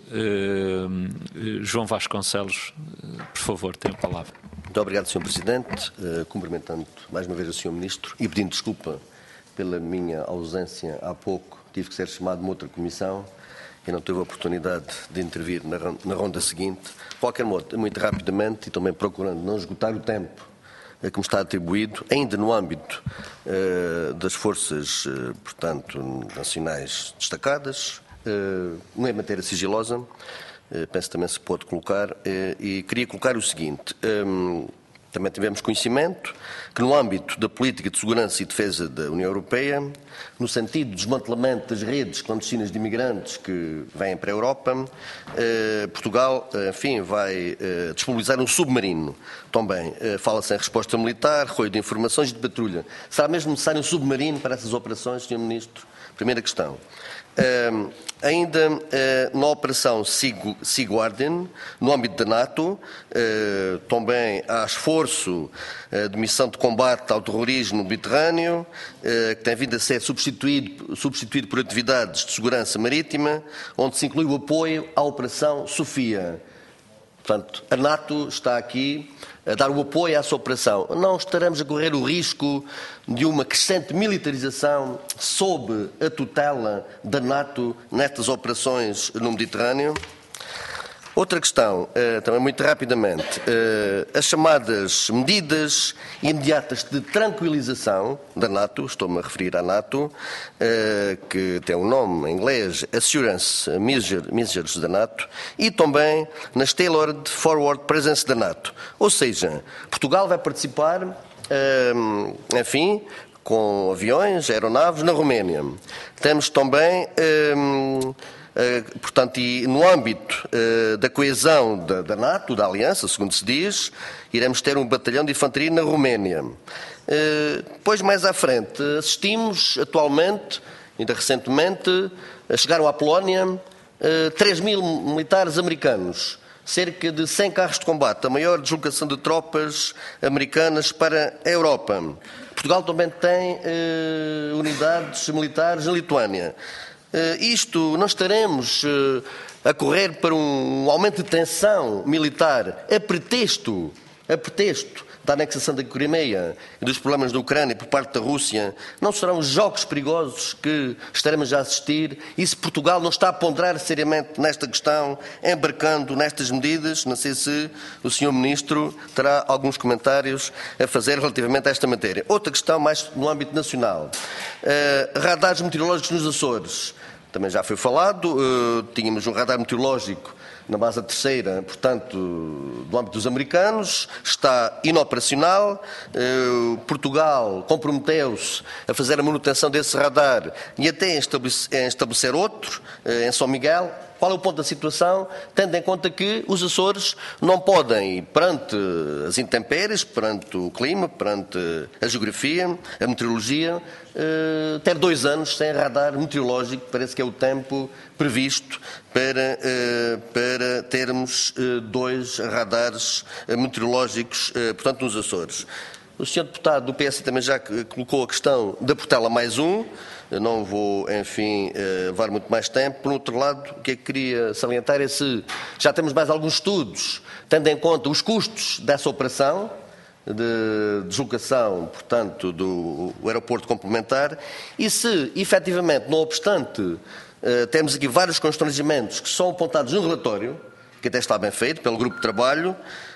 eh, João Vasconcelos, eh, por favor, tem a palavra. Muito obrigado, senhor Presidente. Uh, cumprimentando mais uma vez o senhor Ministro e pedindo desculpa pela minha ausência há pouco, tive que ser chamado de uma outra comissão e não tive a oportunidade de intervir na, na ronda seguinte. De qualquer modo, muito rapidamente e também procurando não esgotar o tempo que me está atribuído, ainda no âmbito uh, das forças, uh, portanto, nacionais destacadas, uh, não é matéria sigilosa, uh, penso também se pode colocar, uh, e queria colocar o seguinte. Um, Também tivemos conhecimento que, no âmbito da política de segurança e defesa da União Europeia, no sentido do desmantelamento das redes clandestinas de imigrantes que vêm para a Europa, eh, Portugal, enfim, vai eh, disponibilizar um submarino. Também eh, fala-se em resposta militar, recolha de informações e de patrulha. Será mesmo necessário um submarino para essas operações, senhor Ministro? Primeira questão. Uh, ainda uh, na operação Sea Guardian, no âmbito da NATO, uh, também há esforço uh, de missão de combate ao terrorismo no Mediterrâneo, uh, que tem vindo a ser substituído, substituído por atividades de segurança marítima, onde se inclui o apoio à operação Sofia. Portanto, a NATO está aqui a dar o apoio a essa operação. Não estaremos a correr o risco de uma crescente militarização sob a tutela da NATO nestas operações no Mediterrâneo? Outra questão, também muito rapidamente, as chamadas medidas imediatas de tranquilização da NATO, estou-me a referir à NATO, que tem um nome em inglês, Assurance Measures da NATO, e também nas Tailored Forward Presence da NATO. Ou seja, Portugal vai participar, enfim, com aviões, aeronaves na Roménia. Temos também... Uh, portanto, e no âmbito uh, da coesão da, da NATO, da Aliança, segundo se diz, iremos ter um batalhão de infantaria na Roménia. Uh, depois, mais à frente, assistimos atualmente, ainda recentemente, chegaram à Polónia uh, três mil militares americanos, cerca de cem carros de combate, a maior deslocação de tropas americanas para a Europa. Portugal também tem uh, unidades militares na Lituânia. Uh, isto, não estaremos uh, a correr para um aumento de tensão militar a pretexto, a pretexto da anexação da Crimeia e dos problemas da Ucrânia por parte da Rússia. Não serão jogos perigosos que estaremos a assistir, e se Portugal não está a ponderar seriamente nesta questão, embarcando nestas medidas, não sei se o senhor Ministro terá alguns comentários a fazer relativamente a esta matéria. Outra questão mais no âmbito nacional. Uh, radares meteorológicos nos Açores. Também já foi falado, uh, tínhamos um radar meteorológico na base da terceira, portanto, do âmbito dos americanos, está inoperacional. Uh, Portugal comprometeu-se a fazer a manutenção desse radar e até em estabelecer, em estabelecer outro, uh, em São Miguel. Qual é o ponto da situação, tendo em conta que os Açores não podem, perante as intempéries, perante o clima, perante a geografia, a meteorologia, eh, ter dois anos sem radar meteorológico, parece que é o tempo previsto para, eh, para termos eh, dois radares meteorológicos, eh, portanto, nos Açores. O senhor deputado do P S também já colocou a questão da Portela mais um. Eu não vou, enfim, levar muito mais tempo. Por outro lado, o que é que queria salientar é se já temos mais alguns estudos, tendo em conta os custos dessa operação de deslocação, portanto, do aeroporto complementar, e se, efetivamente, não obstante, temos aqui vários constrangimentos que são apontados no relatório, que até está bem feito pelo grupo de trabalho,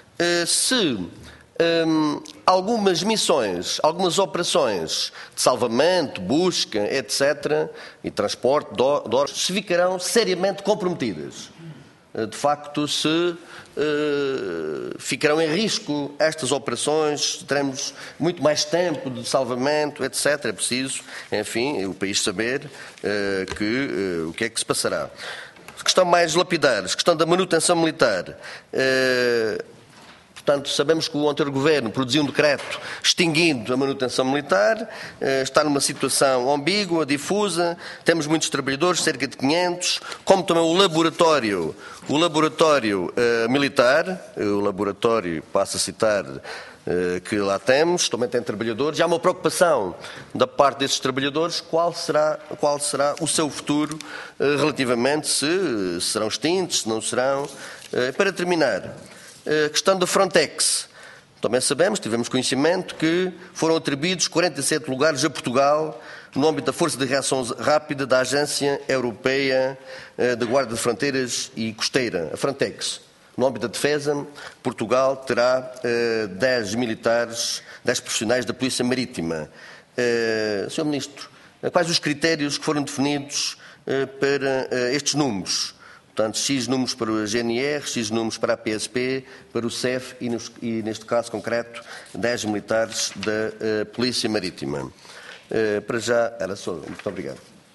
se Um, algumas missões, algumas operações de salvamento, busca, etcétera, e transporte de órgãos, se ficarão seriamente comprometidas. De facto, se uh, ficarão em risco estas operações, teremos muito mais tempo de salvamento, etcétera. É preciso, enfim, o país saber uh, que, uh, o que é que se passará. Questão mais lapidar, questão da manutenção militar. Uh, Portanto, sabemos que o anterior governo produziu um decreto extinguindo a manutenção militar, está numa situação ambígua, difusa, temos muitos trabalhadores, cerca de quinhentos, como também o laboratório, o laboratório uh, militar, o laboratório, passo a citar, uh, que lá temos, também tem trabalhadores, e há uma preocupação da parte desses trabalhadores qual será, qual será o seu futuro uh, relativamente, se serão extintos, se não serão. Uh, para terminar, a questão da Frontex. Também sabemos, tivemos conhecimento, que foram atribuídos quarenta e sete lugares a Portugal no âmbito da Força de Reação Rápida da Agência Europeia de Guarda de Fronteiras e Costeira, a Frontex. No âmbito da defesa, Portugal terá uh, dez militares, dez profissionais da Polícia Marítima. Uh, senhor Ministro, quais os critérios que foram definidos uh, para uh, estes números? Portanto, X números para o G N R, X números para a P S P, para o C E F e, nos, e neste caso concreto, dez militares da uh, Polícia Marítima. Uh, para já, era só. Muito obrigado.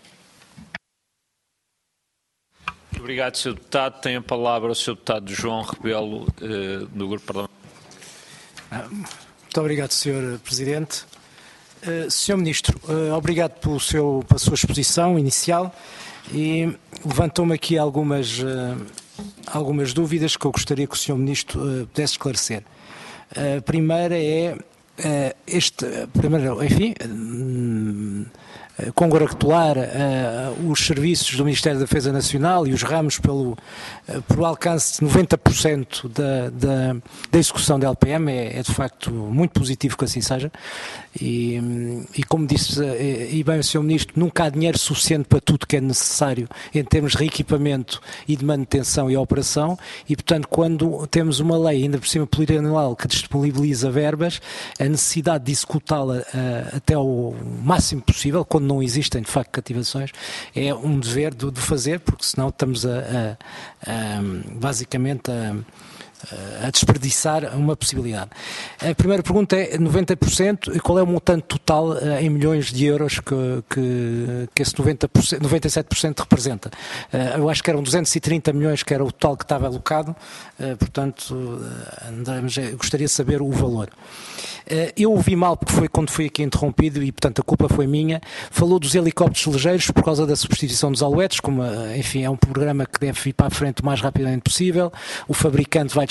Muito obrigado, senhor Deputado. Tem a palavra o senhor Deputado João Rebelo, uh, do Grupo Parlamentar. Muito obrigado, senhor Presidente. Uh, senhor Ministro, uh, obrigado pelo seu, pela sua exposição inicial. E levantou-me aqui algumas, uh, algumas dúvidas que eu gostaria que o senhor Ministro uh, pudesse esclarecer. A primeira é, uh, este, primeiro, enfim, uh, congratular uh, os serviços do Ministério da Defesa Nacional e os ramos pelo, uh, pelo alcance de noventa por cento da, da, da execução da L P M, é, é de facto muito positivo que assim seja. E, e como disse, e bem o senhor Ministro, nunca há dinheiro suficiente para tudo que é necessário em termos de reequipamento e de manutenção e operação, e portanto quando temos uma lei, ainda por cima plurianual, que disponibiliza verbas, a necessidade de executá-la uh, até ao máximo possível, quando não existem de facto cativações, é um dever de, de fazer, porque senão estamos a, a, a basicamente a a desperdiçar uma possibilidade. A primeira pergunta é noventa por cento, qual é o montante total uh, em milhões de euros que, que, que esse noventa por cento, noventa e sete por cento representa? Uh, eu acho que eram duzentos e trinta milhões que era o total que estava alocado, uh, portanto, uh, Andrés, gostaria de saber o valor. Uh, eu ouvi mal, porque foi quando fui aqui interrompido e, portanto, a culpa foi minha. Falou dos helicópteros ligeiros por causa da substituição dos alouetes, como, uh, enfim, é um programa que deve ir para a frente o mais rapidamente possível. O fabricante vai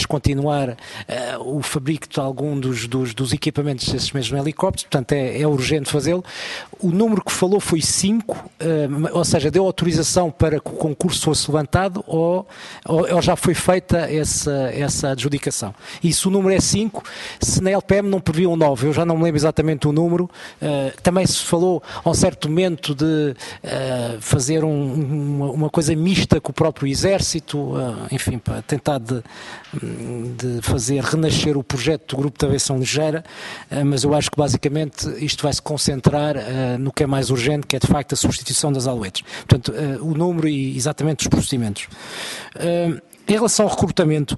descontinuar uh, o fabrico de algum dos, dos, dos equipamentos desses mesmos helicópteros, portanto é, é urgente fazê-lo. O número que falou foi cinco, uh, ou seja, deu autorização para que o concurso fosse levantado ou, ou, ou já foi feita essa, essa adjudicação. E se o número é cinco, se na L P M não previam nove, eu já não me lembro exatamente o número, uh, também se falou a um certo momento de uh, fazer um, uma, uma coisa mista com o próprio Exército, uh, enfim, para tentar de, de fazer renascer o projeto do Grupo de Aviação Ligeira, uh, mas eu acho que basicamente isto vai se concentrar uh, no que é mais urgente, que é de facto a substituição das alouetes. Portanto, uh, o número e exatamente os procedimentos. Uh, em relação ao recrutamento,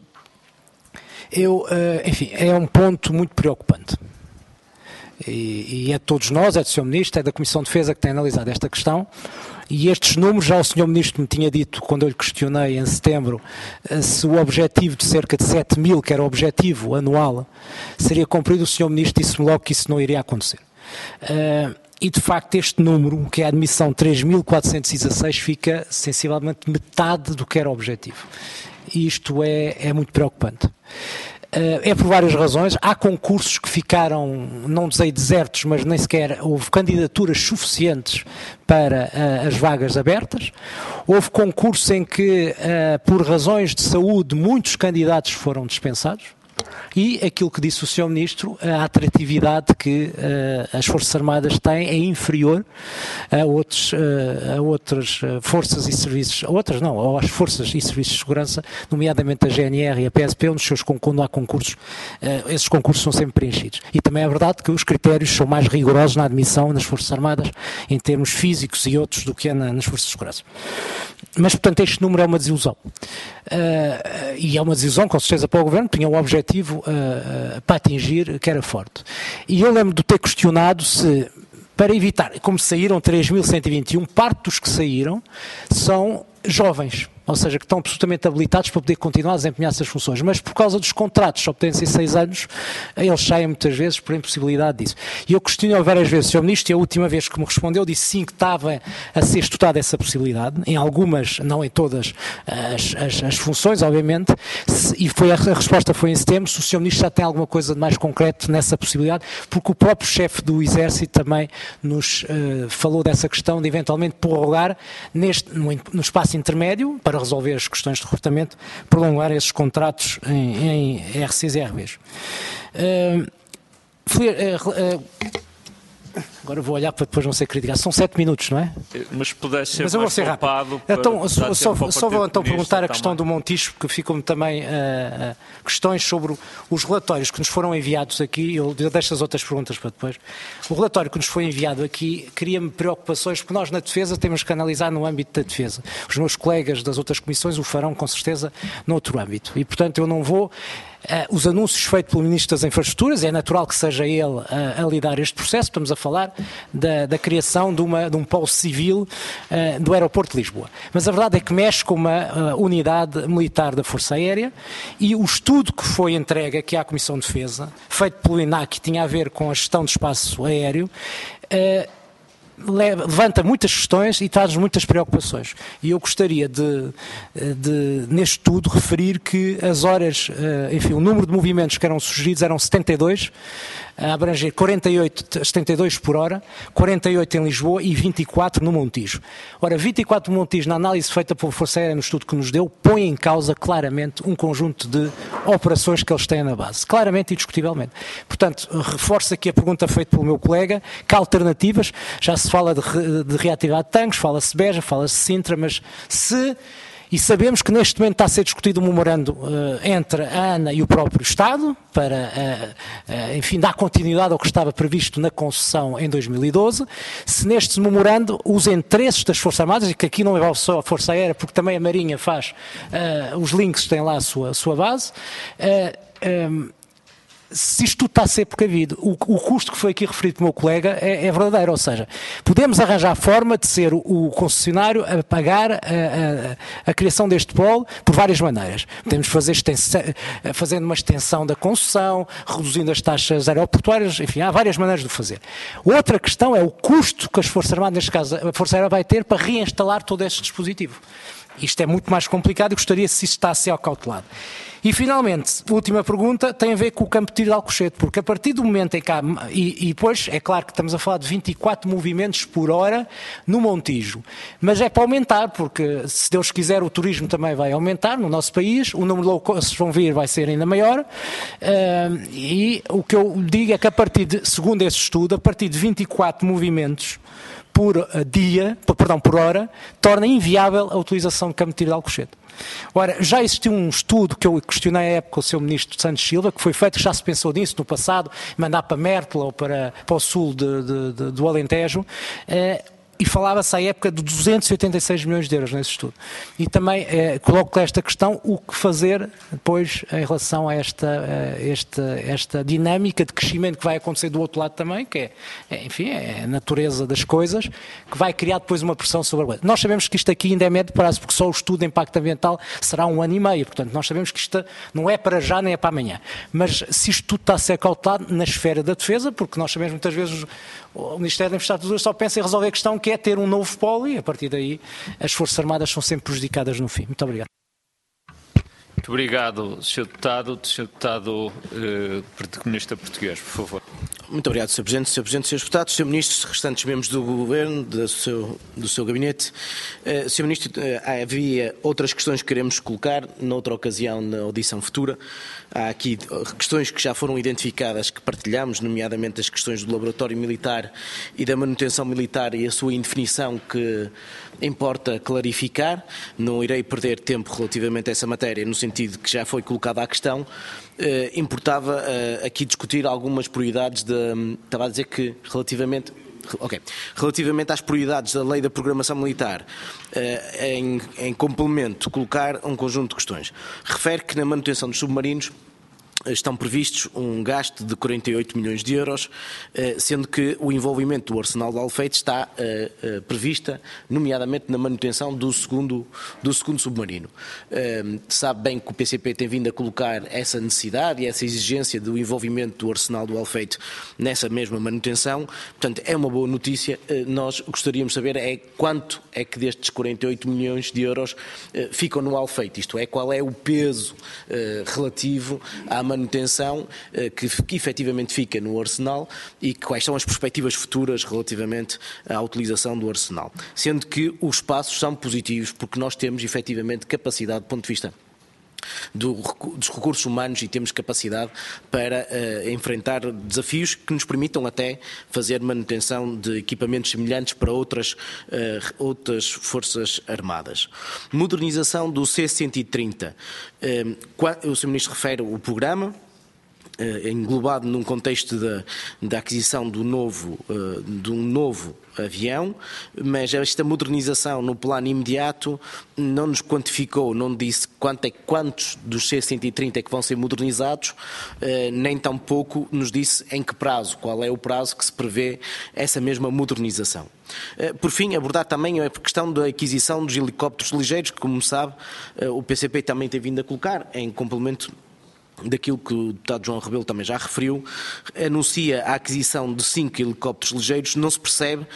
eu, uh, enfim, é um ponto muito preocupante. E, e é de todos nós, é do senhor Ministro, é da Comissão de Defesa que tem analisado esta questão, e estes números, já o senhor Ministro me tinha dito, quando eu lhe questionei em setembro, se o objetivo de cerca de sete mil, que era o objetivo anual, seria cumprido, o senhor Ministro disse-me logo que isso não iria acontecer. Uh, e de facto este número, que é a admissão três mil quatrocentos e dezasseis, fica sensivelmente metade do que era o objetivo. E isto é, é muito preocupante. É por várias razões. Há concursos que ficaram, não dizer desertos, mas nem sequer houve candidaturas suficientes para uh, as vagas abertas. Houve concursos em que, uh, por razões de saúde, muitos candidatos foram dispensados. E aquilo que disse o senhor Ministro, a atratividade que uh, as Forças Armadas têm é inferior a, outros, uh, a outras forças e serviços, a outras não, ou às forças e serviços de segurança, nomeadamente a G N R e a P S P, onde seus, quando há concursos, uh, esses concursos são sempre preenchidos. E também é verdade que os critérios são mais rigorosos na admissão nas Forças Armadas, em termos físicos e outros, do que é na, nas Forças de Segurança. Mas, portanto, este número é uma desilusão. Uh, e é uma desilusão, com certeza, para o Governo, tinha um objetivo uh, uh, para atingir, que era forte. E eu lembro de ter questionado se, para evitar, como saíram três mil cento e vinte e um, parte dos que saíram são jovens, ou seja, que estão absolutamente habilitados para poder continuar a desempenhar essas funções, mas por causa dos contratos, só podem ser seis anos, eles saem muitas vezes por impossibilidade disso. E eu questionei várias vezes o senhor Ministro, e a última vez que me respondeu disse sim que estava a ser estudada essa possibilidade, em algumas, não em todas as, as, as funções, obviamente, se, e foi a, a resposta foi em setembro, se o senhor Ministro já tem alguma coisa de mais concreto nessa possibilidade, porque o próprio chefe do Exército também nos uh, falou dessa questão de eventualmente prorrogar neste, no, no espaço intermédio, para resolver as questões de recrutamento, prolongar esses contratos em, em R Cs e R Bs. Uh, fui, uh, uh, agora vou olhar para depois não ser criticado. São sete minutos, não é? Mas pudesse ser Mas eu vou mais ser rápido. Então, só, só, só vou então perguntar a questão também. do Montijo, porque ficam-me também uh, uh, questões sobre o, os relatórios que nos foram enviados aqui. Eu deixo as outras perguntas para depois. O relatório que nos foi enviado aqui cria-me preocupações, porque nós na defesa temos que analisar no âmbito da defesa. Os meus colegas das outras comissões o farão com certeza noutro âmbito. E, portanto, eu não vou... Uh, os anúncios feitos pelo Ministro das Infraestruturas, é natural que seja ele uh, a lidar este processo, estamos a falar da, da criação de, uma, de um polo civil uh, do aeroporto de Lisboa. Mas a verdade é que mexe com uma uh, unidade militar da Força Aérea e o estudo que foi entregue aqui à Comissão de Defesa, feito pelo I N A C, que tinha a ver com a gestão de espaço aéreo, uh, levanta muitas questões e traz muitas preocupações. E eu gostaria de, de, neste estudo, referir que as horas, enfim, o número de movimentos que eram sugeridos eram setenta e dois, a abranger quarenta e oito, setenta e dois por hora, quarenta e oito em Lisboa e vinte e quatro no Montijo. Ora, vinte e quatro no Montijo, na análise feita pela Força Aérea no estudo que nos deu, põe em causa claramente um conjunto de operações que eles têm na base. Claramente e discutivelmente. Portanto, reforço aqui a pergunta feita pelo meu colega, que alternativas, já se fala de, re, de reativar tanques, fala-se Beja, fala-se Sintra, mas se... E sabemos que neste momento está a ser discutido um memorando uh, entre a ANA e o próprio Estado para, uh, uh, enfim, dar continuidade ao que estava previsto na concessão em dois mil e doze. Se neste memorando os interesses das Forças Armadas, e que aqui não é só a Força Aérea, porque também a Marinha faz, uh, os links têm lá a sua, a sua base, uh, um, se isto tudo está a ser precavido, o, o custo que foi aqui referido pelo meu colega é, é verdadeiro, ou seja, podemos arranjar a forma de ser o, o concessionário a pagar a, a, a criação deste polo por várias maneiras. Podemos fazer extensão, fazendo uma extensão da concessão, reduzindo as taxas aeroportuárias, enfim, há várias maneiras de o fazer. Outra questão é o custo que as Forças Armadas, neste caso a Força Aérea, vai ter para reinstalar todo este dispositivo. Isto é muito mais complicado e gostaria se isto está a ser acautelado. E, finalmente, a última pergunta tem a ver com o campo de tiro de Alcochete, porque a partir do momento em que há, e, e depois, é claro que estamos a falar de vinte e quatro movimentos por hora no Montijo, mas é para aumentar, porque, se Deus quiser, o turismo também vai aumentar no nosso país, o número de low costs vão vir vai ser ainda maior, uh, e o que eu digo é que a partir de, segundo esse estudo, a partir de vinte e quatro movimentos por dia, perdão, por hora, torna inviável a utilização de campo de tiro de Alcochete. Ora, já existiu um estudo que eu questionei à época o seu Ministro Santos Silva, que foi feito, que já se pensou nisso no passado, mandar para Mértola ou para, para o sul de, de, de, do Alentejo, eh, e falava-se à época de duzentos e oitenta e seis milhões de euros nesse estudo. E também eh, coloco esta questão, o que fazer depois em relação a esta, a esta, esta dinâmica de crescimento que vai acontecer do outro lado também, que é, é, enfim, é a natureza das coisas, que vai criar depois uma pressão sobre a coisa. Nós sabemos que isto aqui ainda é médio prazo, porque só o estudo de impacto ambiental será um ano e meio, portanto nós sabemos que isto não é para já nem é para amanhã. Mas se isto tudo está a ser cautelado na esfera da defesa, porque nós sabemos muitas vezes o Ministério da Infraestrutura só pensa em resolver a questão que é ter um novo polo e a partir daí as Forças Armadas são sempre prejudicadas no fim. Muito obrigado. Muito obrigado, senhor Deputado. senhor Deputado eh, Comunista Português, por favor. Muito obrigado, senhor Presidente, senhor Presidente, senhores Deputados, senhor Ministro, restantes membros do Governo, do seu, do seu gabinete. Uh, senhor Ministro, uh, havia outras questões que queremos colocar, noutra ocasião, na audição futura. Há aqui questões que já foram identificadas, que partilhamos, nomeadamente as questões do laboratório militar e da manutenção militar e a sua indefinição, que importa clarificar. Não irei perder tempo relativamente a essa matéria, no sentido que já foi colocada a questão. Uh, importava uh, aqui discutir algumas prioridades de, um, estava a dizer que relativamente ok, relativamente às prioridades da Lei da Programação Militar, uh, em, em complemento, colocar um conjunto de questões. Refere que na manutenção dos submarinos estão previstos um gasto de quarenta e oito milhões de euros, sendo que o envolvimento do Arsenal de Alfeite está uh, uh, prevista, nomeadamente na manutenção do segundo, do segundo submarino. Uh, sabe bem que o P C P tem vindo a colocar essa necessidade e essa exigência do envolvimento do Arsenal do Alfeite nessa mesma manutenção, portanto é uma boa notícia. Uh, nós gostaríamos de saber é quanto é que destes quarenta e oito milhões de euros uh, ficam no Alfeite, isto é, qual é o peso uh, relativo à manutenção manutenção que, que efetivamente fica no Arsenal e quais são as perspectivas futuras relativamente à utilização do Arsenal. Sendo que os passos são positivos porque nós temos efetivamente capacidade do ponto de vista Do, dos recursos humanos e temos capacidade para uh, enfrentar desafios que nos permitam até fazer manutenção de equipamentos semelhantes para outras, uh, outras forças armadas. Modernização do C cento e trinta. Uh, o senhor Ministro refere o programa, Uh, englobado num contexto da, da aquisição do novo, uh, de um novo avião, mas esta modernização no plano imediato não nos quantificou, não disse quanto é, quantos dos C cento e trinta é que vão ser modernizados, uh, nem tampouco nos disse em que prazo, qual é o prazo que se prevê essa mesma modernização. Uh, por fim, abordar também a questão da aquisição dos helicópteros ligeiros, que, como sabe, uh, o P C P também tem vindo a colocar, em complemento daquilo que o deputado João Rebelo também já referiu, anuncia a aquisição de cinco helicópteros ligeiros. Não se percebe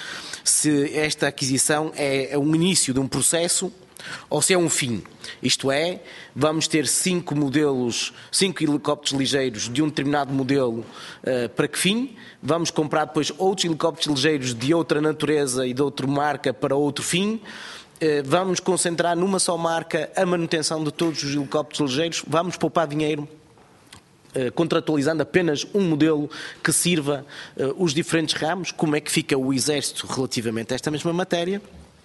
se esta aquisição é o início de um processo ou se é um fim. Isto é, vamos ter cinco modelos, cinco helicópteros ligeiros de um determinado modelo, uh, para que fim? Vamos comprar depois outros helicópteros ligeiros de outra natureza e de outra marca para outro fim? Uh, vamos concentrar numa só marca a manutenção de todos os helicópteros ligeiros? Vamos poupar dinheiro contratualizando apenas um modelo que sirva uh, os diferentes ramos? Como é que fica o Exército relativamente a esta mesma matéria?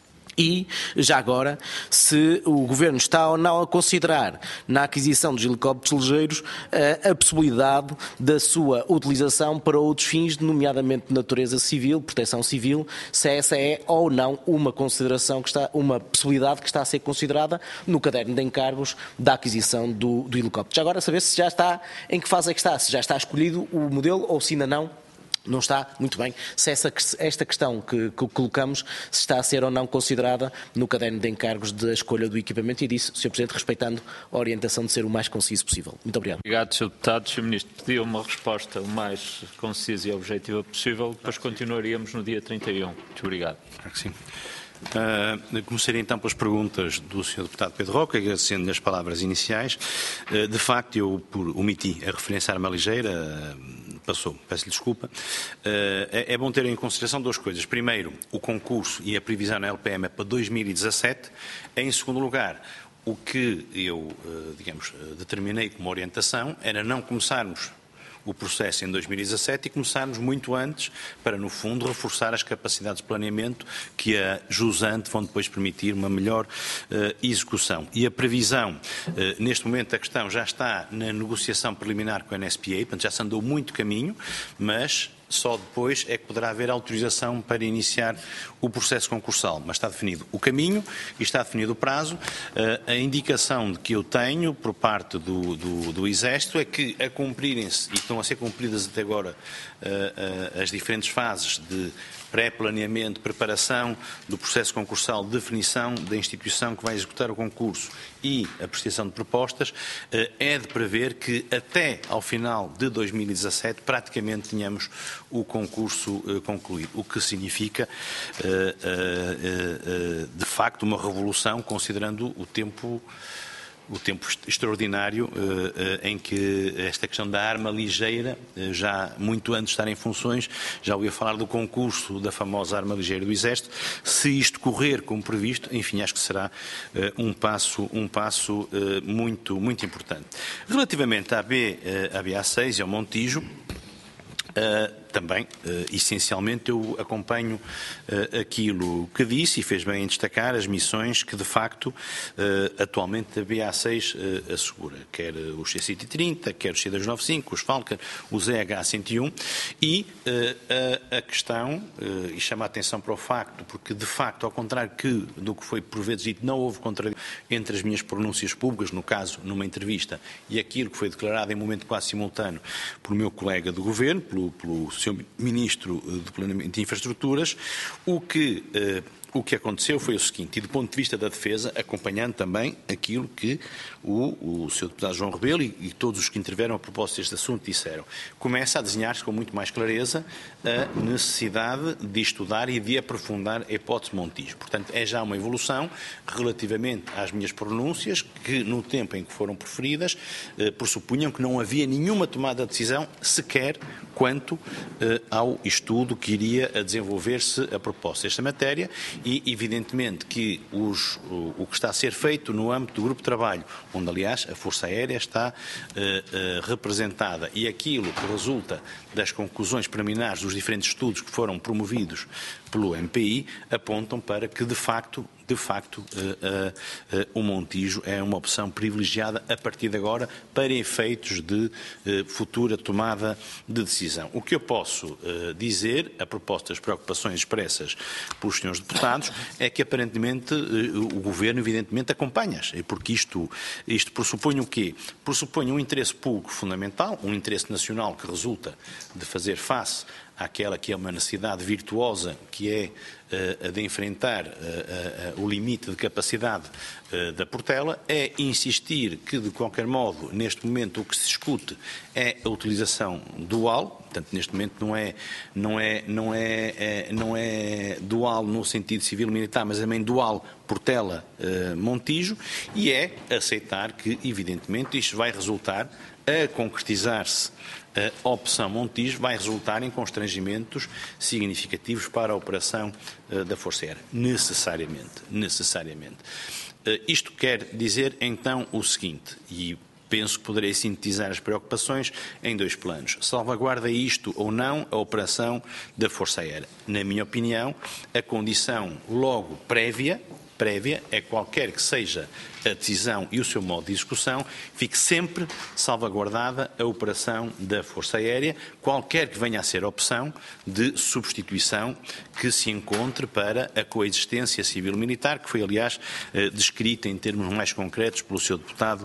E, já agora, se o Governo está ou não a considerar na aquisição dos helicópteros ligeiros a, a possibilidade da sua utilização para outros fins, nomeadamente de natureza civil, proteção civil, se essa é ou não uma consideração que está, uma possibilidade que está a ser considerada no caderno de encargos da aquisição do, do helicóptero. Já agora, saber se já está, em que fase é que está, se já está escolhido o modelo ou se ainda não. Não está? Muito bem. Se essa, esta questão que, que colocamos se está a ser ou não considerada no caderno de encargos da escolha do equipamento e disso, senhor Presidente, respeitando a orientação de ser o mais conciso possível. Muito obrigado. Obrigado, senhor Deputado. senhor Ministro, pediu uma resposta o mais concisa e objetiva possível, depois continuaríamos no dia trinta e um. Muito obrigado. Claro que sim. Uh, começaria então pelas perguntas do senhor Deputado Pedro Roca, agradecendo as palavras iniciais. Uh, de facto, eu por, omiti a referência à arma ligeira, uh, passou, peço-lhe desculpa. Uh, é, é bom ter em consideração duas coisas. Primeiro, o concurso e a previsão na L P M é para dois mil e dezassete. Em segundo lugar, o que eu, uh, digamos, determinei como orientação era não começarmos o processo em dois mil e dezassete e começarmos muito antes para, no fundo, reforçar as capacidades de planeamento que a jusante vão depois permitir uma melhor uh, execução. E a previsão, uh, neste momento a questão já está na negociação preliminar com a N S P A, portanto já se andou muito caminho, mas só depois é que poderá haver autorização para iniciar o processo concursal. Mas está definido o caminho e está definido o prazo. A indicação de que eu tenho por parte do, do, do Exército é que, a cumprirem-se, e estão a ser cumpridas até agora, as diferentes fases de pré-planeamento, preparação do processo concursal, definição da instituição que vai executar o concurso e a apreciação de propostas, é de prever que até ao final de dois mil e dezassete praticamente tenhamos o concurso concluído, o que significa de facto uma revolução, considerando o tempo o tempo extraordinário uh, uh, em que esta questão da arma ligeira, uh, já muito antes de estar em funções, já ouvi falar do concurso da famosa arma ligeira do Exército. Se isto correr como previsto, enfim, acho que será uh, um passo, um passo uh, muito, muito importante. Relativamente à B, uh, à B A seis e ao Montijo, uh, também, uh, essencialmente, eu acompanho uh, aquilo que disse e fez bem em destacar as missões que, de facto, uh, atualmente a B A seis uh, assegura, quer o C cento e trinta, quer o C dois nove cinco, os Falcon, o Z H cento e um, e uh, a, a questão, uh, e chama a atenção para o facto, porque, de facto, ao contrário que do que foi por vezes dito, não houve contradição entre as minhas pronúncias públicas, no caso, numa entrevista, e aquilo que foi declarado em momento quase simultâneo por meu colega do Governo, pelo, pelo senhor Ministro do Planeamento e Infraestruturas, o que, eh, o que aconteceu foi o seguinte, e do ponto de vista da defesa, acompanhando também aquilo que o, o senhor Deputado João Rebelo e, e todos os que intervieram a propósito deste assunto disseram, começa a desenhar-se com muito mais clareza a necessidade de estudar e de aprofundar a hipótese Montijo. Portanto, é já uma evolução relativamente às minhas pronúncias, que no tempo em que foram proferidas, eh, pressupunham que não havia nenhuma tomada de decisão, sequer quanto eh, ao estudo que iria a desenvolver-se a propósito desta matéria e, evidentemente, que os, o, o que está a ser feito no âmbito do grupo de trabalho, onde, aliás, a Força Aérea está eh, eh, representada e aquilo que resulta das conclusões preliminares dos diferentes estudos que foram promovidos pelo M P I, apontam para que, de facto, de facto, uh, uh, uh, o Montijo é uma opção privilegiada a partir de agora para efeitos de uh, futura tomada de decisão. O que eu posso uh, dizer, a propósito das preocupações expressas pelos senhores deputados, é que aparentemente uh, o Governo, evidentemente, acompanha-as, porque isto, isto pressupõe o quê? Pressupõe um interesse público fundamental, um interesse nacional que resulta de fazer face àquela que é uma necessidade virtuosa, que é uh, a de enfrentar uh, uh, uh, o limite de capacidade uh, da Portela, é insistir que, de qualquer modo, neste momento o que se discute é a utilização dual, portanto, neste momento não é, não é, não é, é, não é dual no sentido civil-militar, mas também dual Portela-Montijo, uh, e é aceitar que, evidentemente, isto vai resultar a concretizar-se a opção Montijo vai resultar em constrangimentos significativos para a operação uh, da Força Aérea. Necessariamente. Necessariamente. Uh, isto quer dizer, então, o seguinte, e penso que poderei sintetizar as preocupações em dois planos. Salvaguarda isto ou não a operação da Força Aérea? Na minha opinião, a condição logo prévia, prévia é qualquer que seja a decisão e o seu modo de execução, fique sempre salvaguardada a operação da Força Aérea, qualquer que venha a ser a opção de substituição que se encontre para a coexistência civil-militar, que foi, aliás, descrita em termos mais concretos pelo seu deputado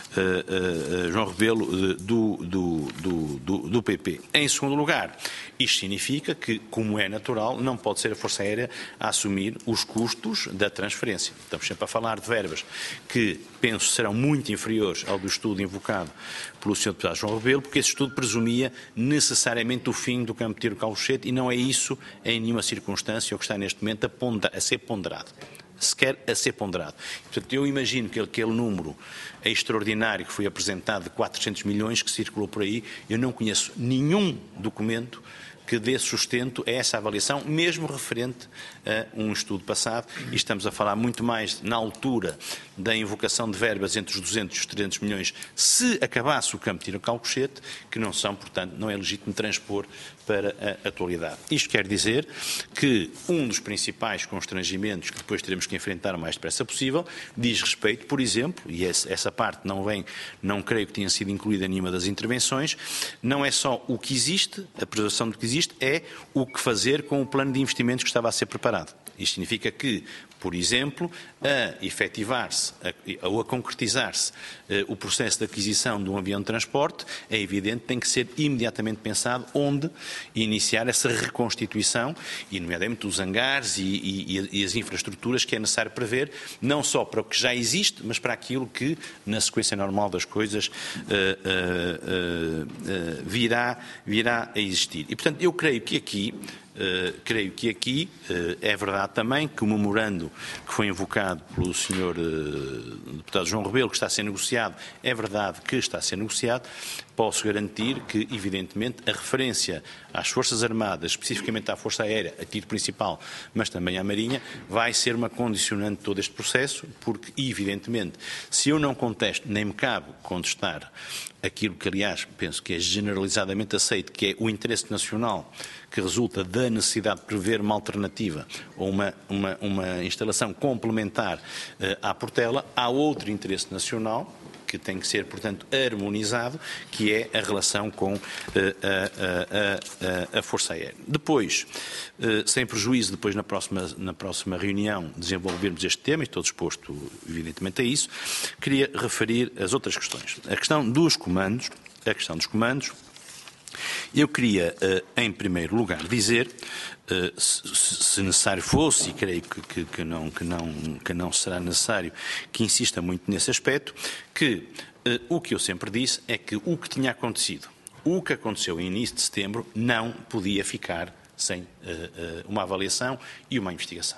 uh, uh, João Rebelo uh, do, do, do, do, do P P. Em segundo lugar, isto significa que, como é natural, não pode ser a Força Aérea a assumir os custos da transferência referência. Estamos sempre a falar de verbas que, penso, serão muito inferiores ao do estudo invocado pelo senhor Deputado João Rebelo, porque esse estudo presumia necessariamente o fim do campo de tiro Alcochete e não é isso em nenhuma circunstância o que está neste momento a, ponder, a ser ponderado. Sequer a ser ponderado. Portanto, eu imagino que aquele número extraordinário que foi apresentado de quatrocentos milhões que circulou por aí, eu não conheço nenhum documento que dê sustento a essa avaliação, mesmo referente a um estudo passado, e estamos a falar muito mais na altura da invocação de verbas entre os duzentos e os trezentos milhões, se acabasse o campo de tiro Alcochete, que não são, portanto, não é legítimo transpor para a atualidade. Isto quer dizer que um dos principais constrangimentos que depois teremos que enfrentar o mais depressa possível diz respeito, por exemplo, e essa parte não vem, não creio que tenha sido incluída em nenhuma das intervenções, não é só o que existe, a preservação do que existe, é o que fazer com o plano de investimentos que estava a ser preparado. Isto significa que, por exemplo, a efetivar-se ou a concretizar-se eh, o processo de aquisição de um avião de transporte, é evidente que tem que ser imediatamente pensado onde iniciar essa reconstituição, e nomeadamente os hangares e, e, e as infraestruturas que é necessário prever, não só para o que já existe, mas para aquilo que, na sequência normal das coisas, eh, eh, eh, virá, virá a existir. E, portanto, eu creio que aqui Uh, creio que aqui uh, é verdade também que o memorando que foi invocado pelo senhor uh, deputado João Rebelo, que está a ser negociado, é verdade que está a ser negociado. Posso garantir que, evidentemente, a referência às Forças Armadas, especificamente à Força Aérea, a título principal, mas também à Marinha, vai ser uma condicionante de todo este processo, porque, evidentemente, se eu não contesto, nem me cabe contestar aquilo que, aliás, penso que é generalizadamente aceito, que é o interesse nacional que resulta da necessidade de prever uma alternativa ou uma, uma, uma instalação complementar uh, à Portela, há outro interesse nacional que tem que ser, portanto, harmonizado, que é a relação com uh, a, a, a, a Força Aérea. Depois, uh, sem prejuízo, depois na próxima, na próxima reunião desenvolvermos este tema, e estou disposto, evidentemente, a isso, queria referir as outras questões. A questão dos comandos, a questão dos comandos, eu queria, em primeiro lugar, dizer, se necessário fosse, e creio que, que, não, que, não, que não será necessário que insista muito nesse aspecto, que o que eu sempre disse é que o que tinha acontecido, o que aconteceu em início de setembro, não podia ficar sem uma avaliação e uma investigação.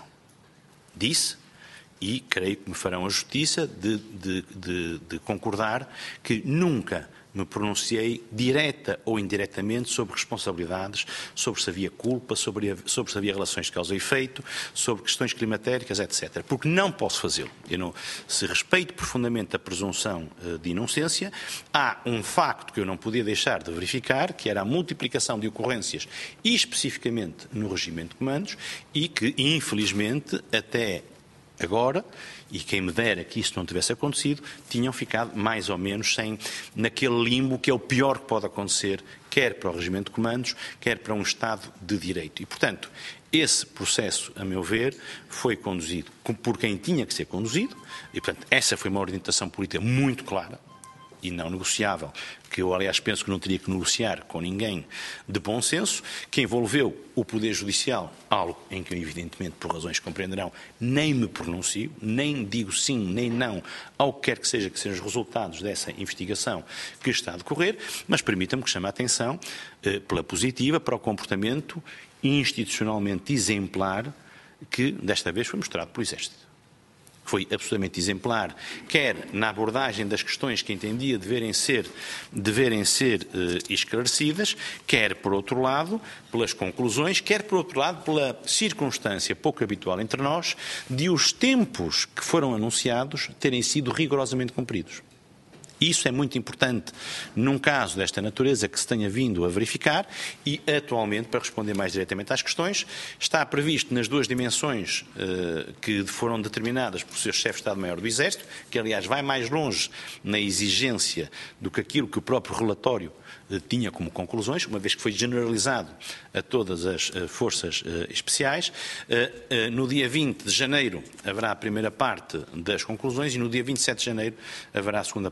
Disse, e creio que me farão a justiça de, de, de, de concordar, que nunca me pronunciei direta ou indiretamente sobre responsabilidades, sobre se havia culpa, sobre, sobre se havia relações de causa e efeito, sobre questões climatéricas, etcétera. Porque não posso fazê-lo. Eu não, se respeito profundamente a presunção uh, de inocência, há um facto que eu não podia deixar de verificar, que era a multiplicação de ocorrências, e especificamente no regimento de comandos, e que, infelizmente, até agora, e quem me dera que isso não tivesse acontecido, tinham ficado mais ou menos sem, naquele limbo que é o pior que pode acontecer, quer para o regimento de comandos, quer para um Estado de Direito. E, portanto, esse processo, a meu ver, foi conduzido por quem tinha que ser conduzido, e, portanto, essa foi uma orientação política muito clara e não negociável, que eu, aliás, penso que não teria que negociar com ninguém de bom senso, que envolveu o Poder Judicial, algo em que eu, evidentemente, por razões que compreenderão, nem me pronuncio, nem digo sim, nem não, ao que quer que seja que sejam os resultados dessa investigação que está a decorrer, mas permita-me que chame a atenção eh, pela positiva para o comportamento institucionalmente exemplar que, desta vez, foi mostrado pelo Exército. Foi absolutamente exemplar, quer na abordagem das questões que entendia deverem ser, deverem ser eh, esclarecidas, quer, por outro lado, pelas conclusões, quer, por outro lado, pela circunstância pouco habitual entre nós de os tempos que foram anunciados terem sido rigorosamente cumpridos. Isso é muito importante num caso desta natureza que se tenha vindo a verificar e, atualmente, para responder mais diretamente às questões, está previsto nas duas dimensões eh, que foram determinadas por seu chefe de Estado-Maior do Exército, que, aliás, vai mais longe na exigência do que aquilo que o próprio relatório eh, tinha como conclusões, uma vez que foi generalizado a todas as eh, forças eh, especiais. Eh, eh, no dia vinte de janeiro haverá a primeira parte das conclusões e no dia vinte e sete de janeiro haverá a segunda parte das conclusões.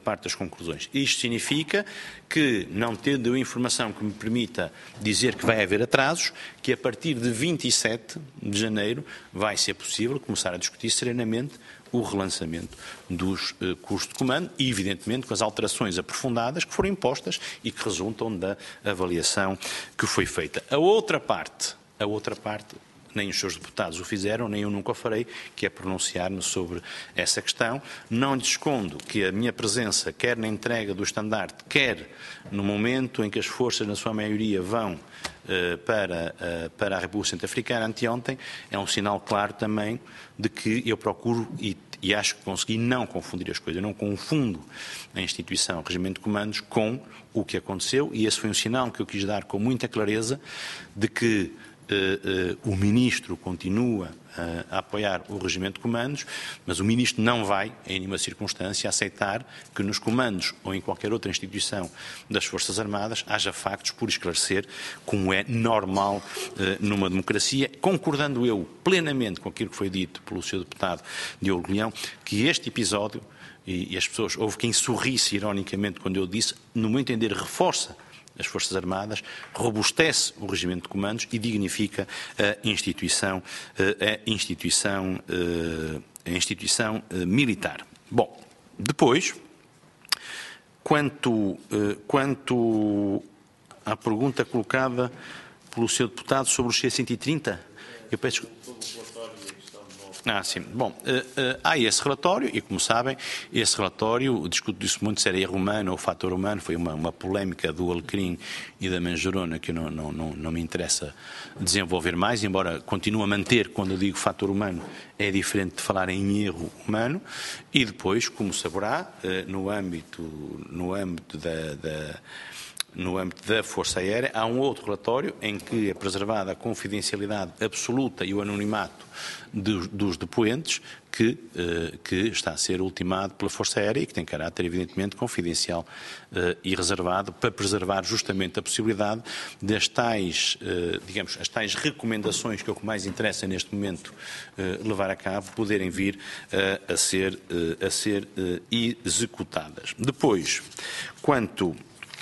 conclusões. Isto significa que, não tendo informação que me permita dizer que vai haver atrasos, que a partir de vinte e sete de janeiro vai ser possível começar a discutir serenamente o relançamento dos eh, cursos de comando e, evidentemente, com as alterações aprofundadas que foram impostas e que resultam da avaliação que foi feita. A outra parte, a outra parte, nem os seus deputados o fizeram, nem eu nunca o farei, que é pronunciar-me sobre essa questão. Não lhes escondo que a minha presença, quer na entrega do estandarte, quer no momento em que as forças, na sua maioria, vão uh, para, uh, para a República Centro-Africana anteontem, é um sinal claro também de que eu procuro e, e acho que consegui não confundir as coisas. Eu não confundo a instituição, o regimento de comandos, com o que aconteceu, e esse foi um sinal que eu quis dar com muita clareza de que Uh, uh, o Ministro continua uh, a apoiar o regimento de comandos, mas o Ministro não vai, em nenhuma circunstância, aceitar que nos comandos ou em qualquer outra instituição das Forças Armadas haja factos por esclarecer, como é normal uh, numa democracia, concordando eu plenamente com aquilo que foi dito pelo seu deputado Diogo Leão, que este episódio, e, e as pessoas, houve quem sorrisse ironicamente quando eu disse, no meu entender, reforça as Forças Armadas, robustece o regimento de comandos e dignifica a instituição, a instituição, a instituição militar. Bom, depois, quanto, quanto à pergunta colocada pelo seu deputado sobre os C cento e trinta, eu peço... Ah, sim. Bom, uh, uh, há esse relatório e, como sabem, esse relatório, discute-se muito se era erro humano ou fator humano, foi uma, uma polémica do Alecrim e da Manjerona que não, não, não, não me interessa desenvolver mais, embora continue a manter, quando eu digo fator humano, é diferente de falar em erro humano, e depois, como saberá, uh, no âmbito, no âmbito da... da No âmbito da Força Aérea, há um outro relatório em que é preservada a confidencialidade absoluta e o anonimato de, dos depoentes, que, eh, que está a ser ultimado pela Força Aérea e que tem caráter, evidentemente, confidencial eh, e reservado, para preservar justamente a possibilidade das tais, eh, digamos, as tais recomendações, que é o que mais interessa neste momento eh, levar a cabo, poderem vir eh, a ser, eh, a ser eh, executadas. Depois, quanto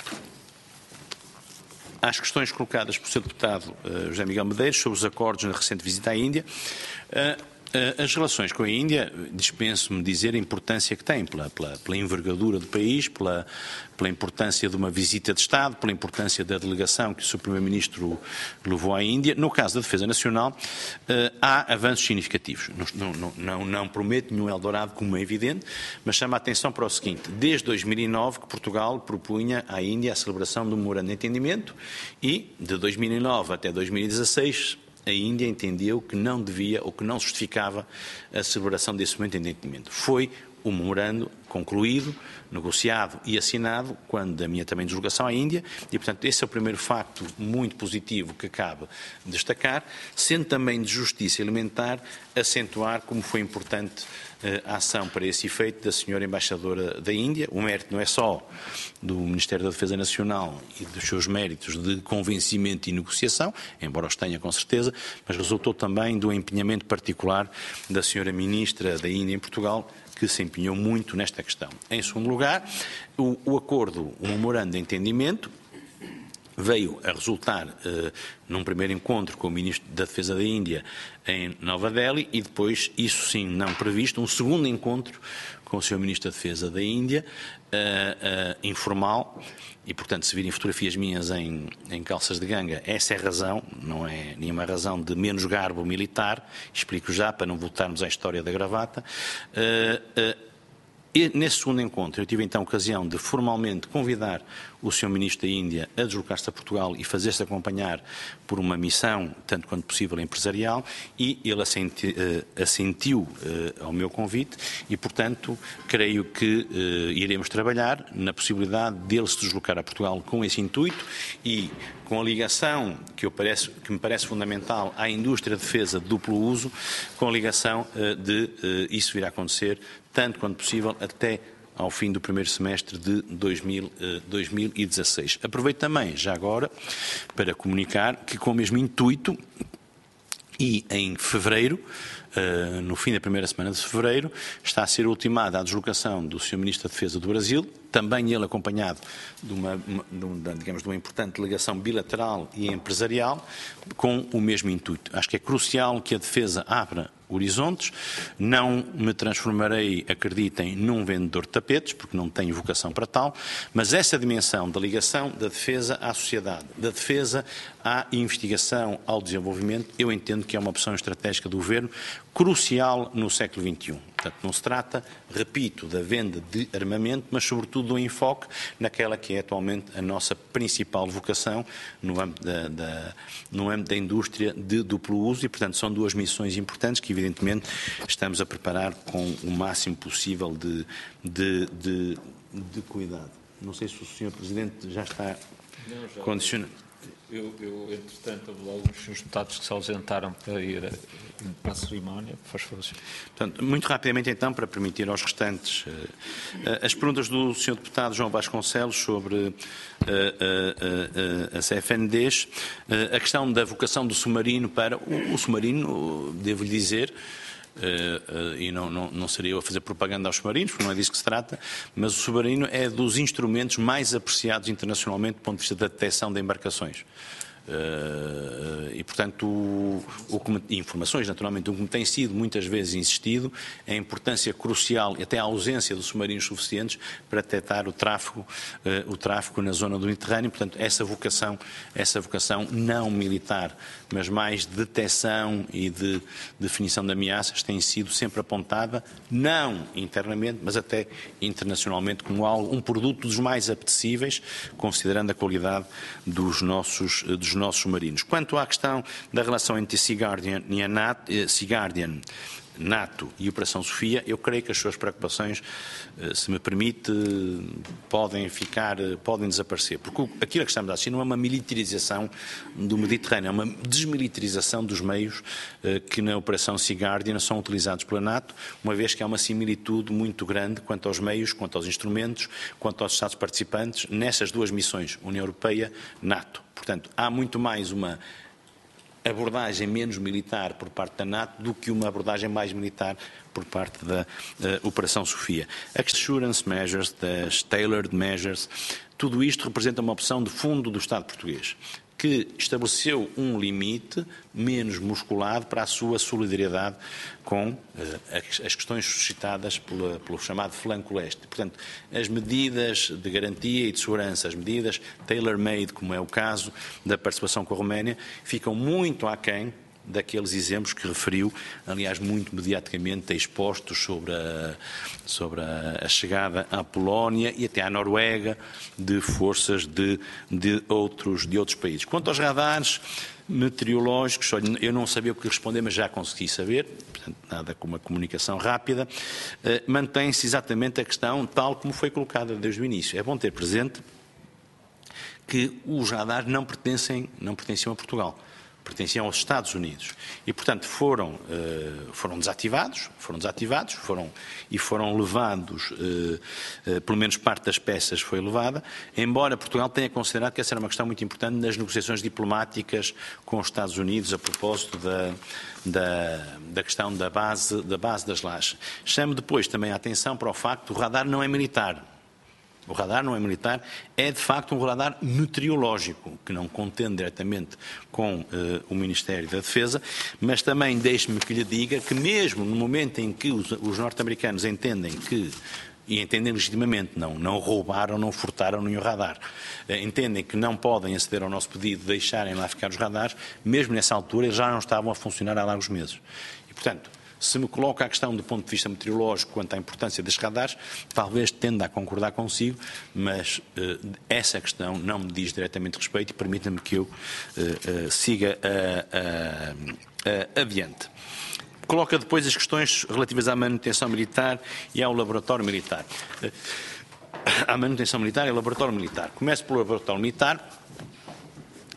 às questões colocadas pelo seu deputado uh, José Miguel Medeiros sobre os acordos na recente visita à Índia, uh, uh, as relações com a Índia, dispenso-me dizer a importância que tem pela, pela, pela envergadura do país, pela, pela importância de uma visita de Estado, pela importância da delegação que o seu Primeiro-Ministro levou à Índia. No caso da Defesa Nacional, uh, há avanços significativos. Não, não, não, não prometo nenhum Eldorado, como é evidente, mas chama a atenção para o seguinte: desde dois mil e nove que Portugal propunha à Índia a celebração do memorando de entendimento e, de dois mil e nove até dois mil e dezasseis, a Índia entendeu que não devia ou que não justificava a celebração desse momento de entendimento. Foi o memorando concluído, negociado e assinado quando da minha também deslocação à Índia e, portanto, esse é o primeiro facto muito positivo que cabe destacar, sendo também de justiça elementar acentuar como foi importante a ação para esse efeito da senhora Embaixadora da Índia. O mérito não é só do Ministério da Defesa Nacional e dos seus méritos de convencimento e negociação, embora os tenha com certeza, mas resultou também do empenhamento particular da senhora Ministra da Índia em Portugal, que se empenhou muito nesta questão. Em segundo lugar, o, o acordo, o memorando de entendimento, veio a resultar uh, num primeiro encontro com o Ministro da Defesa da Índia em Nova Delhi e depois, isso sim não previsto, um segundo encontro com o senhor Ministro da Defesa da Índia, uh, uh, informal, e portanto se virem fotografias minhas em, em calças de ganga, essa é a razão, não é nenhuma razão de menos garbo militar, explico já para não voltarmos à história da gravata. Uh, uh, E nesse segundo encontro eu tive então a ocasião de formalmente convidar o senhor Ministro da Índia a deslocar-se a Portugal e fazer-se acompanhar por uma missão, tanto quanto possível, empresarial, e ele assenti, uh, assentiu uh, ao meu convite e, portanto, creio que uh, iremos trabalhar na possibilidade dele se deslocar a Portugal com esse intuito e com a ligação que, eu parece, que me parece fundamental à indústria de defesa de duplo uso, com a ligação uh, de uh, isso vir a acontecer, tanto quanto possível, até ao fim do primeiro semestre de dois mil e dezasseis. Aproveito também, já agora, para comunicar que com o mesmo intuito e em fevereiro uh, no fim da primeira semana de fevereiro. Está a ser ultimada a deslocação do senhor Ministro da Defesa do Brasil, também ele acompanhado de uma, de uma, digamos, de uma importante delegação bilateral e empresarial, com o mesmo intuito. Acho que é crucial que a defesa abra horizontes. Não me transformarei, acreditem, num vendedor de tapetes, porque não tenho vocação para tal, mas essa dimensão da ligação da defesa à sociedade, da defesa à investigação, ao desenvolvimento, eu entendo que é uma opção estratégica do Governo, crucial no século vinte e um. Portanto, não se trata, repito, da venda de armamento, mas sobretudo do enfoque naquela que é atualmente a nossa principal vocação no âmbito da, da, no âmbito da indústria de duplo uso e, portanto, são duas missões importantes que, evidentemente, estamos a preparar com o máximo possível de, de, de, de cuidado. Não sei se o senhor Presidente já está condicionado. Eu, eu, entretanto, houve logo os deputados que se ausentaram para ir a, para a cerimónia. Faz favor, senhor. Portanto, muito rapidamente, então, para permitir aos restantes, uh, uh, as perguntas do senhor Deputado João Vasconcelos sobre uh, uh, uh, uh, as C F N Ds, uh, a questão da vocação do submarino para o, o submarino, devo-lhe dizer, Uh, uh, e não, não, não seria eu a fazer propaganda aos submarinos, porque não é disso que se trata, mas o submarino é dos instrumentos mais apreciados internacionalmente do ponto de vista da detecção de embarcações. Uh, e, portanto, o, o, informações, naturalmente, o que tem sido muitas vezes insistido é a importância crucial e até a ausência de submarinos suficientes para detectar o tráfego, uh, o tráfego na zona do Mediterrâneo. Portanto, essa vocação, essa vocação não militar, mas mais de detecção e de definição de ameaças tem sido sempre apontada, não internamente, mas até internacionalmente, como algo, um produto dos mais apetecíveis, considerando a qualidade dos nossos, dos nossos submarinos. Quanto à questão da relação entre Sea Guardian e a NATO, Sea Guardian, NATO e Operação Sofia, eu creio que as suas preocupações, se me permite, podem ficar, podem desaparecer. Porque aquilo que estamos a assistir não é uma militarização do Mediterrâneo, é uma desmilitarização dos meios que na Operação Sea Guardian são utilizados pela NATO, uma vez que há uma similitude muito grande quanto aos meios, quanto aos instrumentos, quanto aos Estados participantes nessas duas missões, União Europeia-NATO. Portanto, há muito mais uma abordagem menos militar por parte da NATO do que uma abordagem mais militar por parte da uh, Operação Sofia. As assurance measures, das tailored measures, tudo isto representa uma opção de fundo do Estado português, que estabeleceu um limite menos musculado para a sua solidariedade com uh, as questões suscitadas pela, pelo chamado flanco leste. Portanto, as medidas de garantia e de segurança, as medidas tailor-made, como é o caso da participação com a Roménia, ficam muito aquém daqueles exemplos que referiu, aliás, muito mediaticamente expostos sobre a, sobre a, a chegada à Polónia e até à Noruega de forças de, de, outros, de outros países. Quanto aos radares meteorológicos, eu não sabia o que responder, mas já consegui saber, portanto, nada com uma comunicação rápida, eh, mantém-se exatamente a questão tal como foi colocada desde o início. É bom ter presente que os radares não pertencem, não pertenciam a Portugal. Pertenciam aos Estados Unidos e, portanto, foram, uh, foram desativados, foram desativados foram, e foram levados, uh, uh, pelo menos parte das peças foi levada, embora Portugal tenha considerado que essa era uma questão muito importante nas negociações diplomáticas com os Estados Unidos a propósito da, da, da questão da base, da base das lajes. Chamo depois também a atenção para o facto que o radar não é militar. O radar não é militar, é de facto um radar meteorológico, que não contende diretamente com uh, o Ministério da Defesa, mas também deixe-me que lhe diga que mesmo no momento em que os, os norte-americanos entendem que, e entendem legitimamente, não, não roubaram, não furtaram nenhum radar, uh, entendem que não podem aceder ao nosso pedido de deixarem lá ficar os radares, mesmo nessa altura eles já não estavam a funcionar há largos meses. E, portanto, se me coloca a questão do ponto de vista meteorológico quanto à importância destes radares, talvez tenda a concordar consigo, mas uh, essa questão não me diz diretamente respeito e permita-me que eu uh, uh, siga uh, uh, uh, adiante. Coloca depois as questões relativas à manutenção militar e ao laboratório militar. Uh, à manutenção militar e ao laboratório militar. Começo pelo laboratório militar.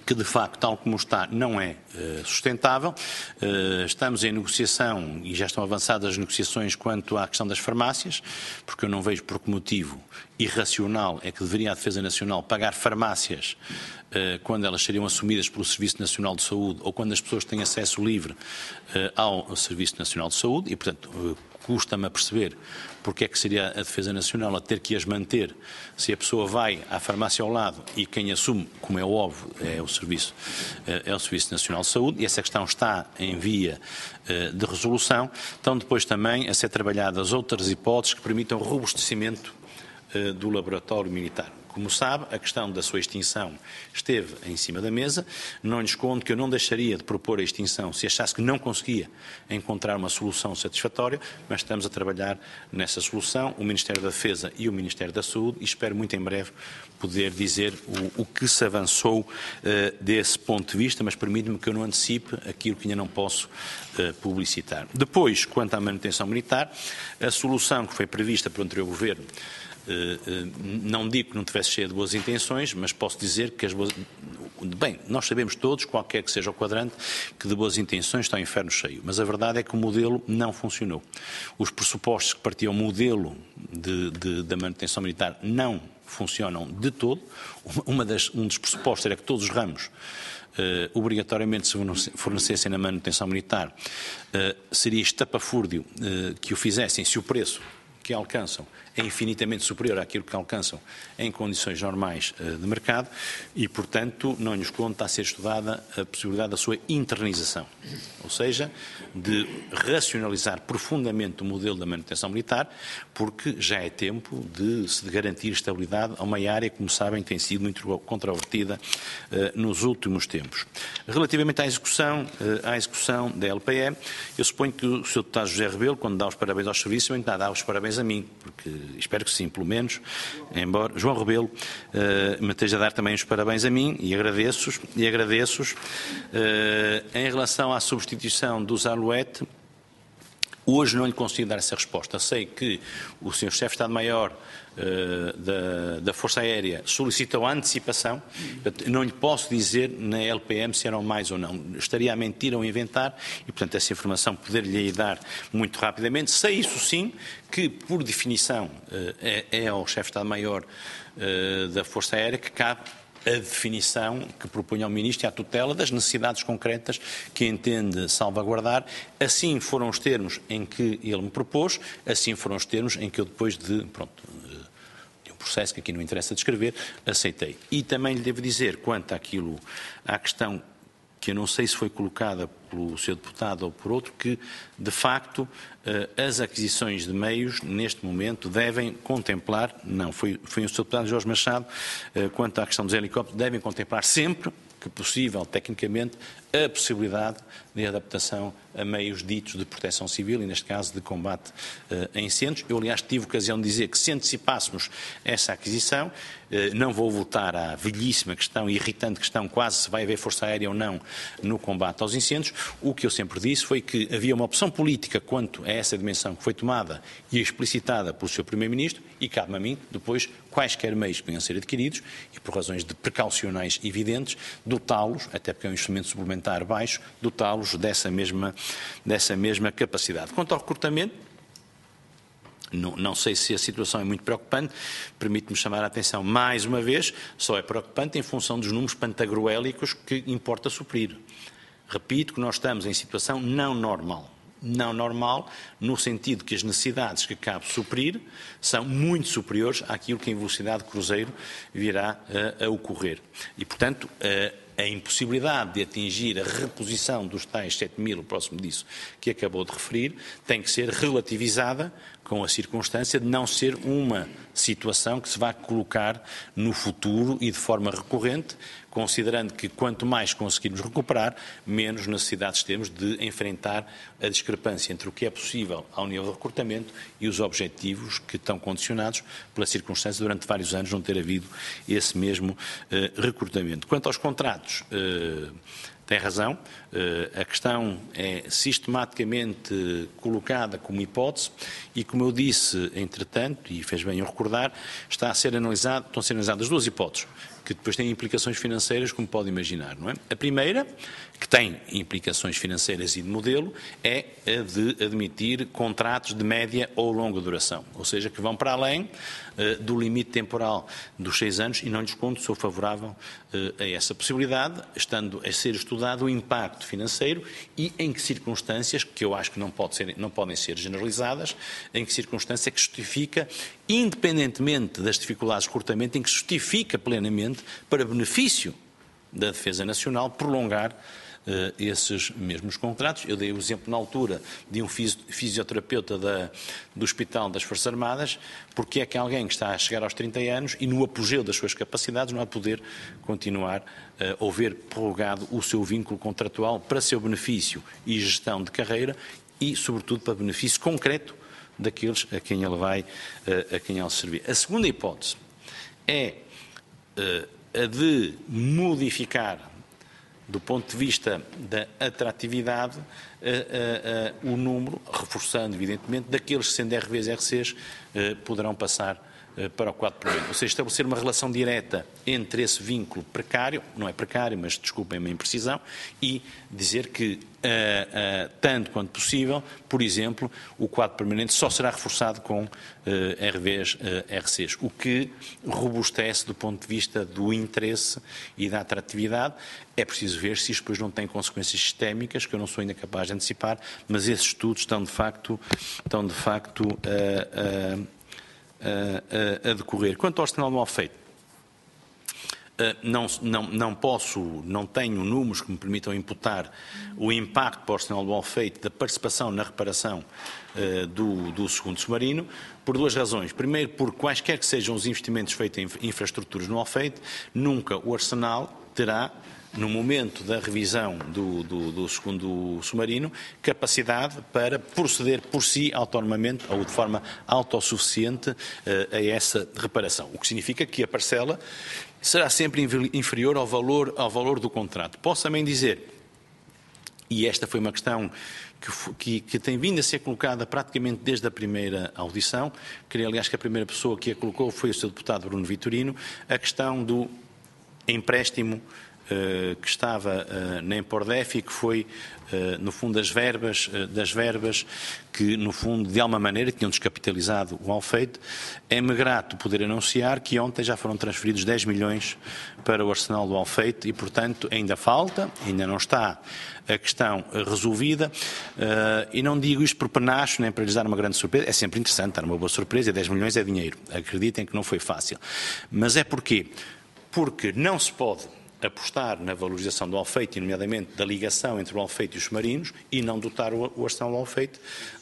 que de facto, tal como está, não é uh, sustentável. Uh, estamos em negociação e já estão avançadas as negociações quanto à questão das farmácias, porque eu não vejo por que motivo irracional é que deveria a Defesa Nacional pagar farmácias uh, quando elas seriam assumidas pelo Serviço Nacional de Saúde ou quando as pessoas têm acesso livre uh, ao Serviço Nacional de Saúde e, portanto, uh, custa-me a perceber porque é que seria a Defesa Nacional a ter que as manter se a pessoa vai à farmácia ao lado e quem assume, como é óbvio, é o Serviço, é o Serviço Nacional de Saúde, e essa questão está em via de resolução. Estão depois também a ser trabalhadas outras hipóteses que permitam o robustecimento do laboratório militar. Como sabe, a questão da sua extinção esteve em cima da mesa. Não lhe escondo que eu não deixaria de propor a extinção se achasse que não conseguia encontrar uma solução satisfatória, mas estamos a trabalhar nessa solução, o Ministério da Defesa e o Ministério da Saúde, e espero muito em breve poder dizer o, o que se avançou uh, desse ponto de vista, mas permite-me que eu não antecipe aquilo que ainda não posso uh, publicitar. Depois, quanto à manutenção militar, a solução que foi prevista pelo anterior Governo, não digo que não tivesse cheia de boas intenções, mas posso dizer que as boas... Bem, nós sabemos todos, qualquer que seja o quadrante, que de boas intenções está o inferno cheio, mas a verdade é que o modelo não funcionou. Os pressupostos que partiam o modelo de, de, da manutenção militar não funcionam de todo. Uma das, um dos pressupostos era que todos os ramos Uh, obrigatoriamente se fornecessem na manutenção militar, uh, seria estapafúrdio uh, que o fizessem se o preço que alcançam é infinitamente superior àquilo que alcançam em condições normais uh, de mercado e, portanto, não lhes conta a ser estudada a possibilidade da sua internalização, ou seja, de racionalizar profundamente o modelo da manutenção militar, porque já é tempo de se garantir estabilidade a uma área que, como sabem, tem sido muito controvertida uh, nos últimos tempos. Relativamente à execução, uh, à execução da L P E, eu suponho que o senhor Deputado José Rebelo, quando dá os parabéns aos serviços, também dá os parabéns a mim, porque espero que sim, pelo menos, embora João Rebelo uh, me esteja a dar também os parabéns a mim, e agradeço-os, e agradeço-os. Uh, em relação à substituição dos Alouette, hoje não lhe consigo dar essa resposta. Sei que o senhor Chefe de Estado-Maior uh, da, da Força Aérea solicitou a antecipação. Não lhe posso dizer na L P M se eram mais ou não. Estaria a mentir ou a inventar e, portanto, essa informação poder-lhe dar muito rapidamente. Sei isso sim, que por definição uh, é, é ao Chefe de Estado-Maior uh, da Força Aérea que cabe a definição que propunha ao Ministro e à tutela das necessidades concretas que entende salvaguardar. Assim foram os termos em que ele me propôs, assim foram os termos em que eu, depois de, pronto, de um processo que aqui não interessa descrever, aceitei. E também lhe devo dizer, quanto àquilo, à questão que eu não sei se foi colocada pelo seu deputado ou por outro, que, de facto, as aquisições de meios, neste momento, devem contemplar, não, foi, foi o seu deputado Jorge Machado, quanto à questão dos helicópteros, devem contemplar sempre que possível, tecnicamente, a possibilidade de adaptação a meios ditos de proteção civil e, neste caso, de combate uh, a incêndios. Eu, aliás, tive ocasião de dizer que se antecipássemos essa aquisição, uh, não vou voltar à velhíssima questão, irritante questão, quase se vai haver força aérea ou não no combate aos incêndios. O que eu sempre disse foi que havia uma opção política quanto a essa dimensão que foi tomada e explicitada pelo seu Primeiro-Ministro e cabe-me a mim, depois, quaisquer meios que venham a ser adquiridos e, por razões de precaucionais evidentes, dotá-los, até porque é um instrumento suplementar baixo, dotá-los dessa mesma, dessa mesma capacidade. Quanto ao recrutamento, não, não sei se a situação é muito preocupante, permite-me chamar a atenção mais uma vez, só é preocupante em função dos números pantagruélicos que importa suprir. Repito que nós estamos em situação não normal. Não normal, no sentido que as necessidades que cabe suprir são muito superiores àquilo que em velocidade de cruzeiro virá a, a ocorrer. E, portanto, a, a impossibilidade de atingir a reposição dos tais sete mil, o próximo disso, que acabou de referir, tem que ser relativizada com a circunstância de não ser uma situação que se vai colocar no futuro e de forma recorrente, considerando que quanto mais conseguirmos recuperar, menos necessidades temos de enfrentar a discrepância entre o que é possível ao nível de recrutamento e os objetivos que estão condicionados pela circunstância de durante vários anos não ter havido esse mesmo uh, recrutamento. Quanto aos contratos, uh, tem razão, a questão é sistematicamente colocada como hipótese e, como eu disse, entretanto, e fez bem eu recordar, está a ser analisado, estão a ser analisadas duas hipóteses. que depois têm implicações financeiras, como pode imaginar, não é? A primeira, que tem implicações financeiras e de modelo, é a de admitir contratos de média ou longa duração, ou seja, que vão para além uh, do limite temporal dos seis anos, e não lhes conto, sou favorável uh, a essa possibilidade, estando a ser estudado o impacto financeiro e em que circunstâncias, que eu acho que não, pode ser, não podem ser generalizadas, em que circunstância é que justifica, independentemente das dificuldades de recrutamento, em que justifica plenamente, para benefício da Defesa Nacional, prolongar Uh, esses mesmos contratos. Eu dei o exemplo na altura de um fisioterapeuta da, do Hospital das Forças Armadas, porque é que alguém que está a chegar aos trinta anos e no apogeu das suas capacidades não há de poder continuar uh, ou ver prorrogado o seu vínculo contratual para seu benefício e gestão de carreira e, sobretudo, para benefício concreto daqueles a quem ele vai, uh, a quem ele servir. A segunda hipótese é uh, a de modificar, do ponto de vista da atratividade, uh, uh, uh, o número, reforçando evidentemente, daqueles que, sendo R Vs e R Cs, uh, poderão passar uh, para o quadro permanente. Ou seja, estabelecer uma relação direta entre esse vínculo precário, não é precário, mas desculpem-me a imprecisão, e dizer que, uh, uh, tanto quanto possível, por exemplo, o quadro permanente só será reforçado com uh, R Vs, uh, R Cs, o que robustece do ponto de vista do interesse e da atratividade. É preciso ver se isto depois não tem consequências sistémicas, que eu não sou ainda capaz de antecipar, mas esses estudos estão de facto, estão de facto a, a, a, a decorrer. Quanto ao arsenal mal feito, não, não, não posso, não tenho números que me permitam imputar o impacto para o arsenal mal feito da participação na reparação uh, do, do segundo submarino, por duas razões. Primeiro, por quaisquer que sejam os investimentos feitos em infraestruturas no Alfeite, nunca o arsenal terá, no momento da revisão do, do, do segundo submarino, capacidade para proceder por si autonomamente ou de forma autossuficiente uh, a essa reparação. O que significa que a parcela será sempre inferior ao valor, ao valor do contrato. Posso também dizer, e esta foi uma questão que, que, que tem vindo a ser colocada praticamente desde a primeira audição, creio aliás que a primeira pessoa que a colocou foi o seu deputado Bruno Vitorino, a questão do empréstimo Uh, que estava uh, na Empordef e que foi, uh, no fundo, das verbas, uh, das verbas que, no fundo, de alguma maneira, tinham descapitalizado o Alfeite. É-me grato poder anunciar que ontem já foram transferidos dez milhões para o arsenal do Alfeite e, portanto, ainda falta, ainda não está a questão resolvida. Uh, e não digo isto por panacho, nem para lhes dar uma grande surpresa. É sempre interessante dar uma boa surpresa e dez milhões é dinheiro. Acreditem que não foi fácil. Mas é porquê? Porque não se pode apostar na valorização do Alfeite, nomeadamente da ligação entre o Alfeite e os submarinos, e não dotar o, o arsenal do Alfeite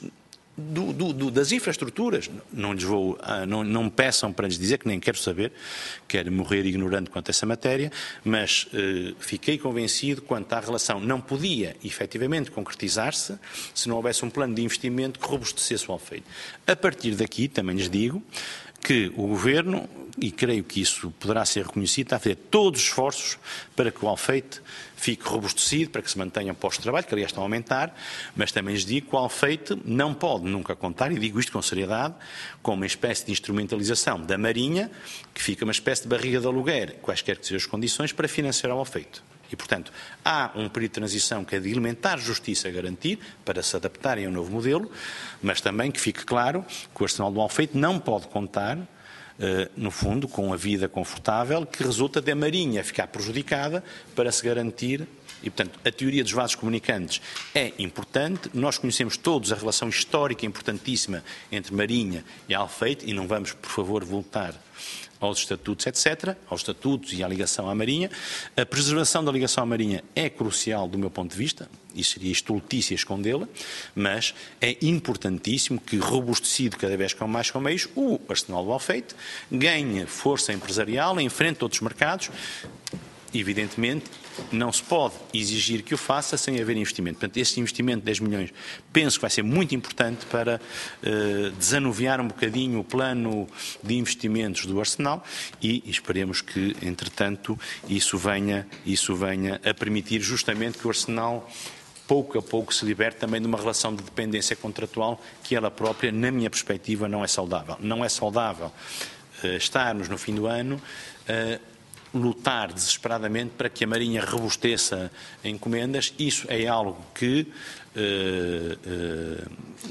do, do, do, das infraestruturas. Não lhes vou, não, não me peçam para lhes dizer, que nem quero saber, quero morrer ignorante quanto a essa matéria, mas eh, fiquei convencido quanto à relação. Não podia, efetivamente, concretizar-se se não houvesse um plano de investimento que robustecesse o Alfeite. A partir daqui, também lhes digo, que o Governo, e creio que isso poderá ser reconhecido, está a fazer todos os esforços para que o Alfeite fique robustecido, para que se mantenham postos de trabalho, que aliás estão a aumentar, mas também lhes digo que o Alfeite não pode nunca contar, e digo isto com seriedade, com uma espécie de instrumentalização da Marinha, que fica uma espécie de barriga de aluguer, quaisquer que sejam as condições, para financiar o Alfeite. E, portanto, há um período de transição que é de elementar justiça a garantir para se adaptarem ao novo modelo, mas também que fique claro que o arsenal do Alfeite não pode contar, uh, no fundo, com a vida confortável que resulta da Marinha ficar prejudicada para se garantir. E, portanto, a teoria dos vasos comunicantes é importante. Nós conhecemos todos a relação histórica importantíssima entre Marinha e Alfeite e não vamos, por favor, voltar aos estatutos, etcétera, aos estatutos e à ligação à Marinha. A preservação da ligação à Marinha é crucial do meu ponto de vista, e seria estultícia escondê-la, mas é importantíssimo que, robustecido cada vez com mais com meios, o arsenal do Alfeite ganhe força empresarial, enfrente outros mercados. Evidentemente, não se pode exigir que o faça sem haver investimento. Portanto, este investimento de dez milhões penso que vai ser muito importante para uh, desanuviar um bocadinho o plano de investimentos do Arsenal e esperemos que, entretanto, isso venha, isso venha a permitir justamente que o Arsenal pouco a pouco se liberte também de uma relação de dependência contratual que ela própria, na minha perspectiva, não é saudável. Não é saudável uh, estarmos no fim do ano uh, lutar desesperadamente para que a Marinha robusteça encomendas. Isso é algo que, eh, eh,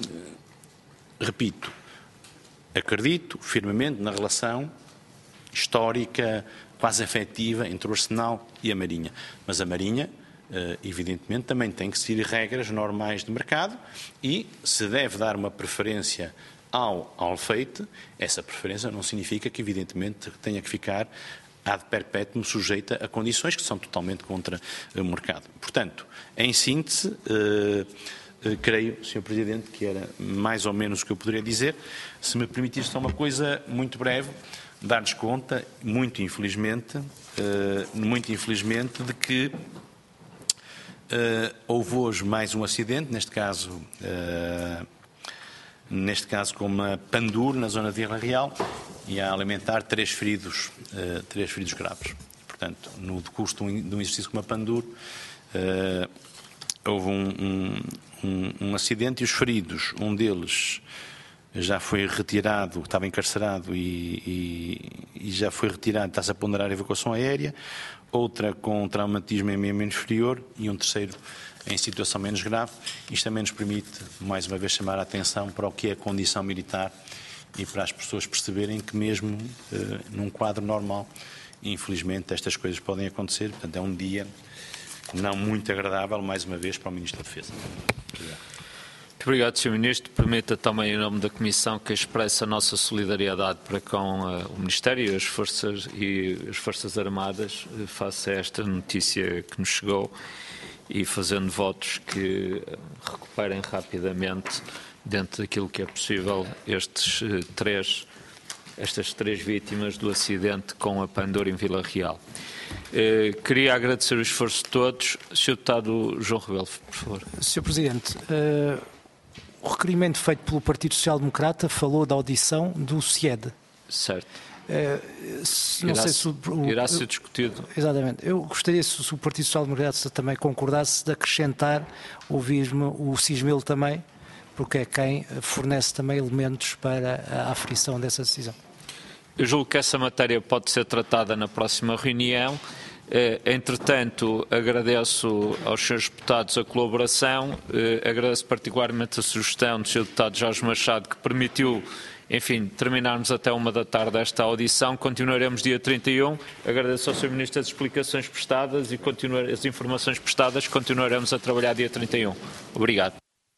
repito, acredito firmemente na relação histórica, quase afetiva, entre o Arsenal e a Marinha. Mas a Marinha, evidentemente, também tem que seguir regras normais de mercado e se deve dar uma preferência ao Alfeite, essa preferência não significa que, evidentemente, tenha que ficar ad perpétuum sujeita a condições que são totalmente contra o mercado. Portanto, em síntese, eh, eh, creio, senhor Presidente, que era mais ou menos o que eu poderia dizer. Se me permitir só uma coisa muito breve, dar-lhes conta, muito infelizmente, eh, muito infelizmente, de que eh, houve hoje mais um acidente, neste caso, eh, neste caso com uma Pandur, na zona de Vila Real, e a alimentar três feridos, uh, três feridos graves. Portanto, no decurso de um, de um exercício com uma Pandur, uh, houve um, um, um, um acidente e os feridos, um deles já foi retirado, estava encarcerado e, e, e já foi retirado, está-se a ponderar a evacuação aérea, outra com traumatismo em membro inferior e um terceiro em situação menos grave. Isto também nos permite, mais uma vez, chamar a atenção para o que é a condição militar e para as pessoas perceberem que mesmo eh, num quadro normal, infelizmente, estas coisas podem acontecer. Portanto, é um dia não muito agradável, mais uma vez, para o Ministro da Defesa. Obrigado. Muito obrigado, senhor Ministro. Permita também, em nome da Comissão, que expresse a nossa solidariedade para com uh, o Ministério e as Forças, e as Forças Armadas uh, face a esta notícia que nos chegou e fazendo votos que recuperem rapidamente, dentro daquilo que é possível, estes, uh, três, estas três vítimas do acidente com a Pandora em Vila Real. Uh, queria agradecer o esforço de todos. senhor Deputado João Rebelo, por favor. senhor Presidente, uh, o requerimento feito pelo Partido Social Democrata falou da audição do C I E D. Certo. Uh, se, não irá, sei se o, o, irá ser discutido. Exatamente. Eu gostaria, se, se o Partido Social Democrata também concordasse, de acrescentar o, o CISMIL também, porque é quem fornece também elementos para a aferição dessa decisão. Eu julgo que essa matéria pode ser tratada na próxima reunião. Entretanto, agradeço aos senhores deputados a colaboração, agradeço particularmente a sugestão do senhor deputado Jorge Machado, que permitiu, enfim, terminarmos até uma da tarde esta audição. Continuaremos dia trinta e um. Agradeço ao senhor Ministro as explicações prestadas e continuar, as informações prestadas. Continuaremos a trabalhar dia trinta e um. Obrigado.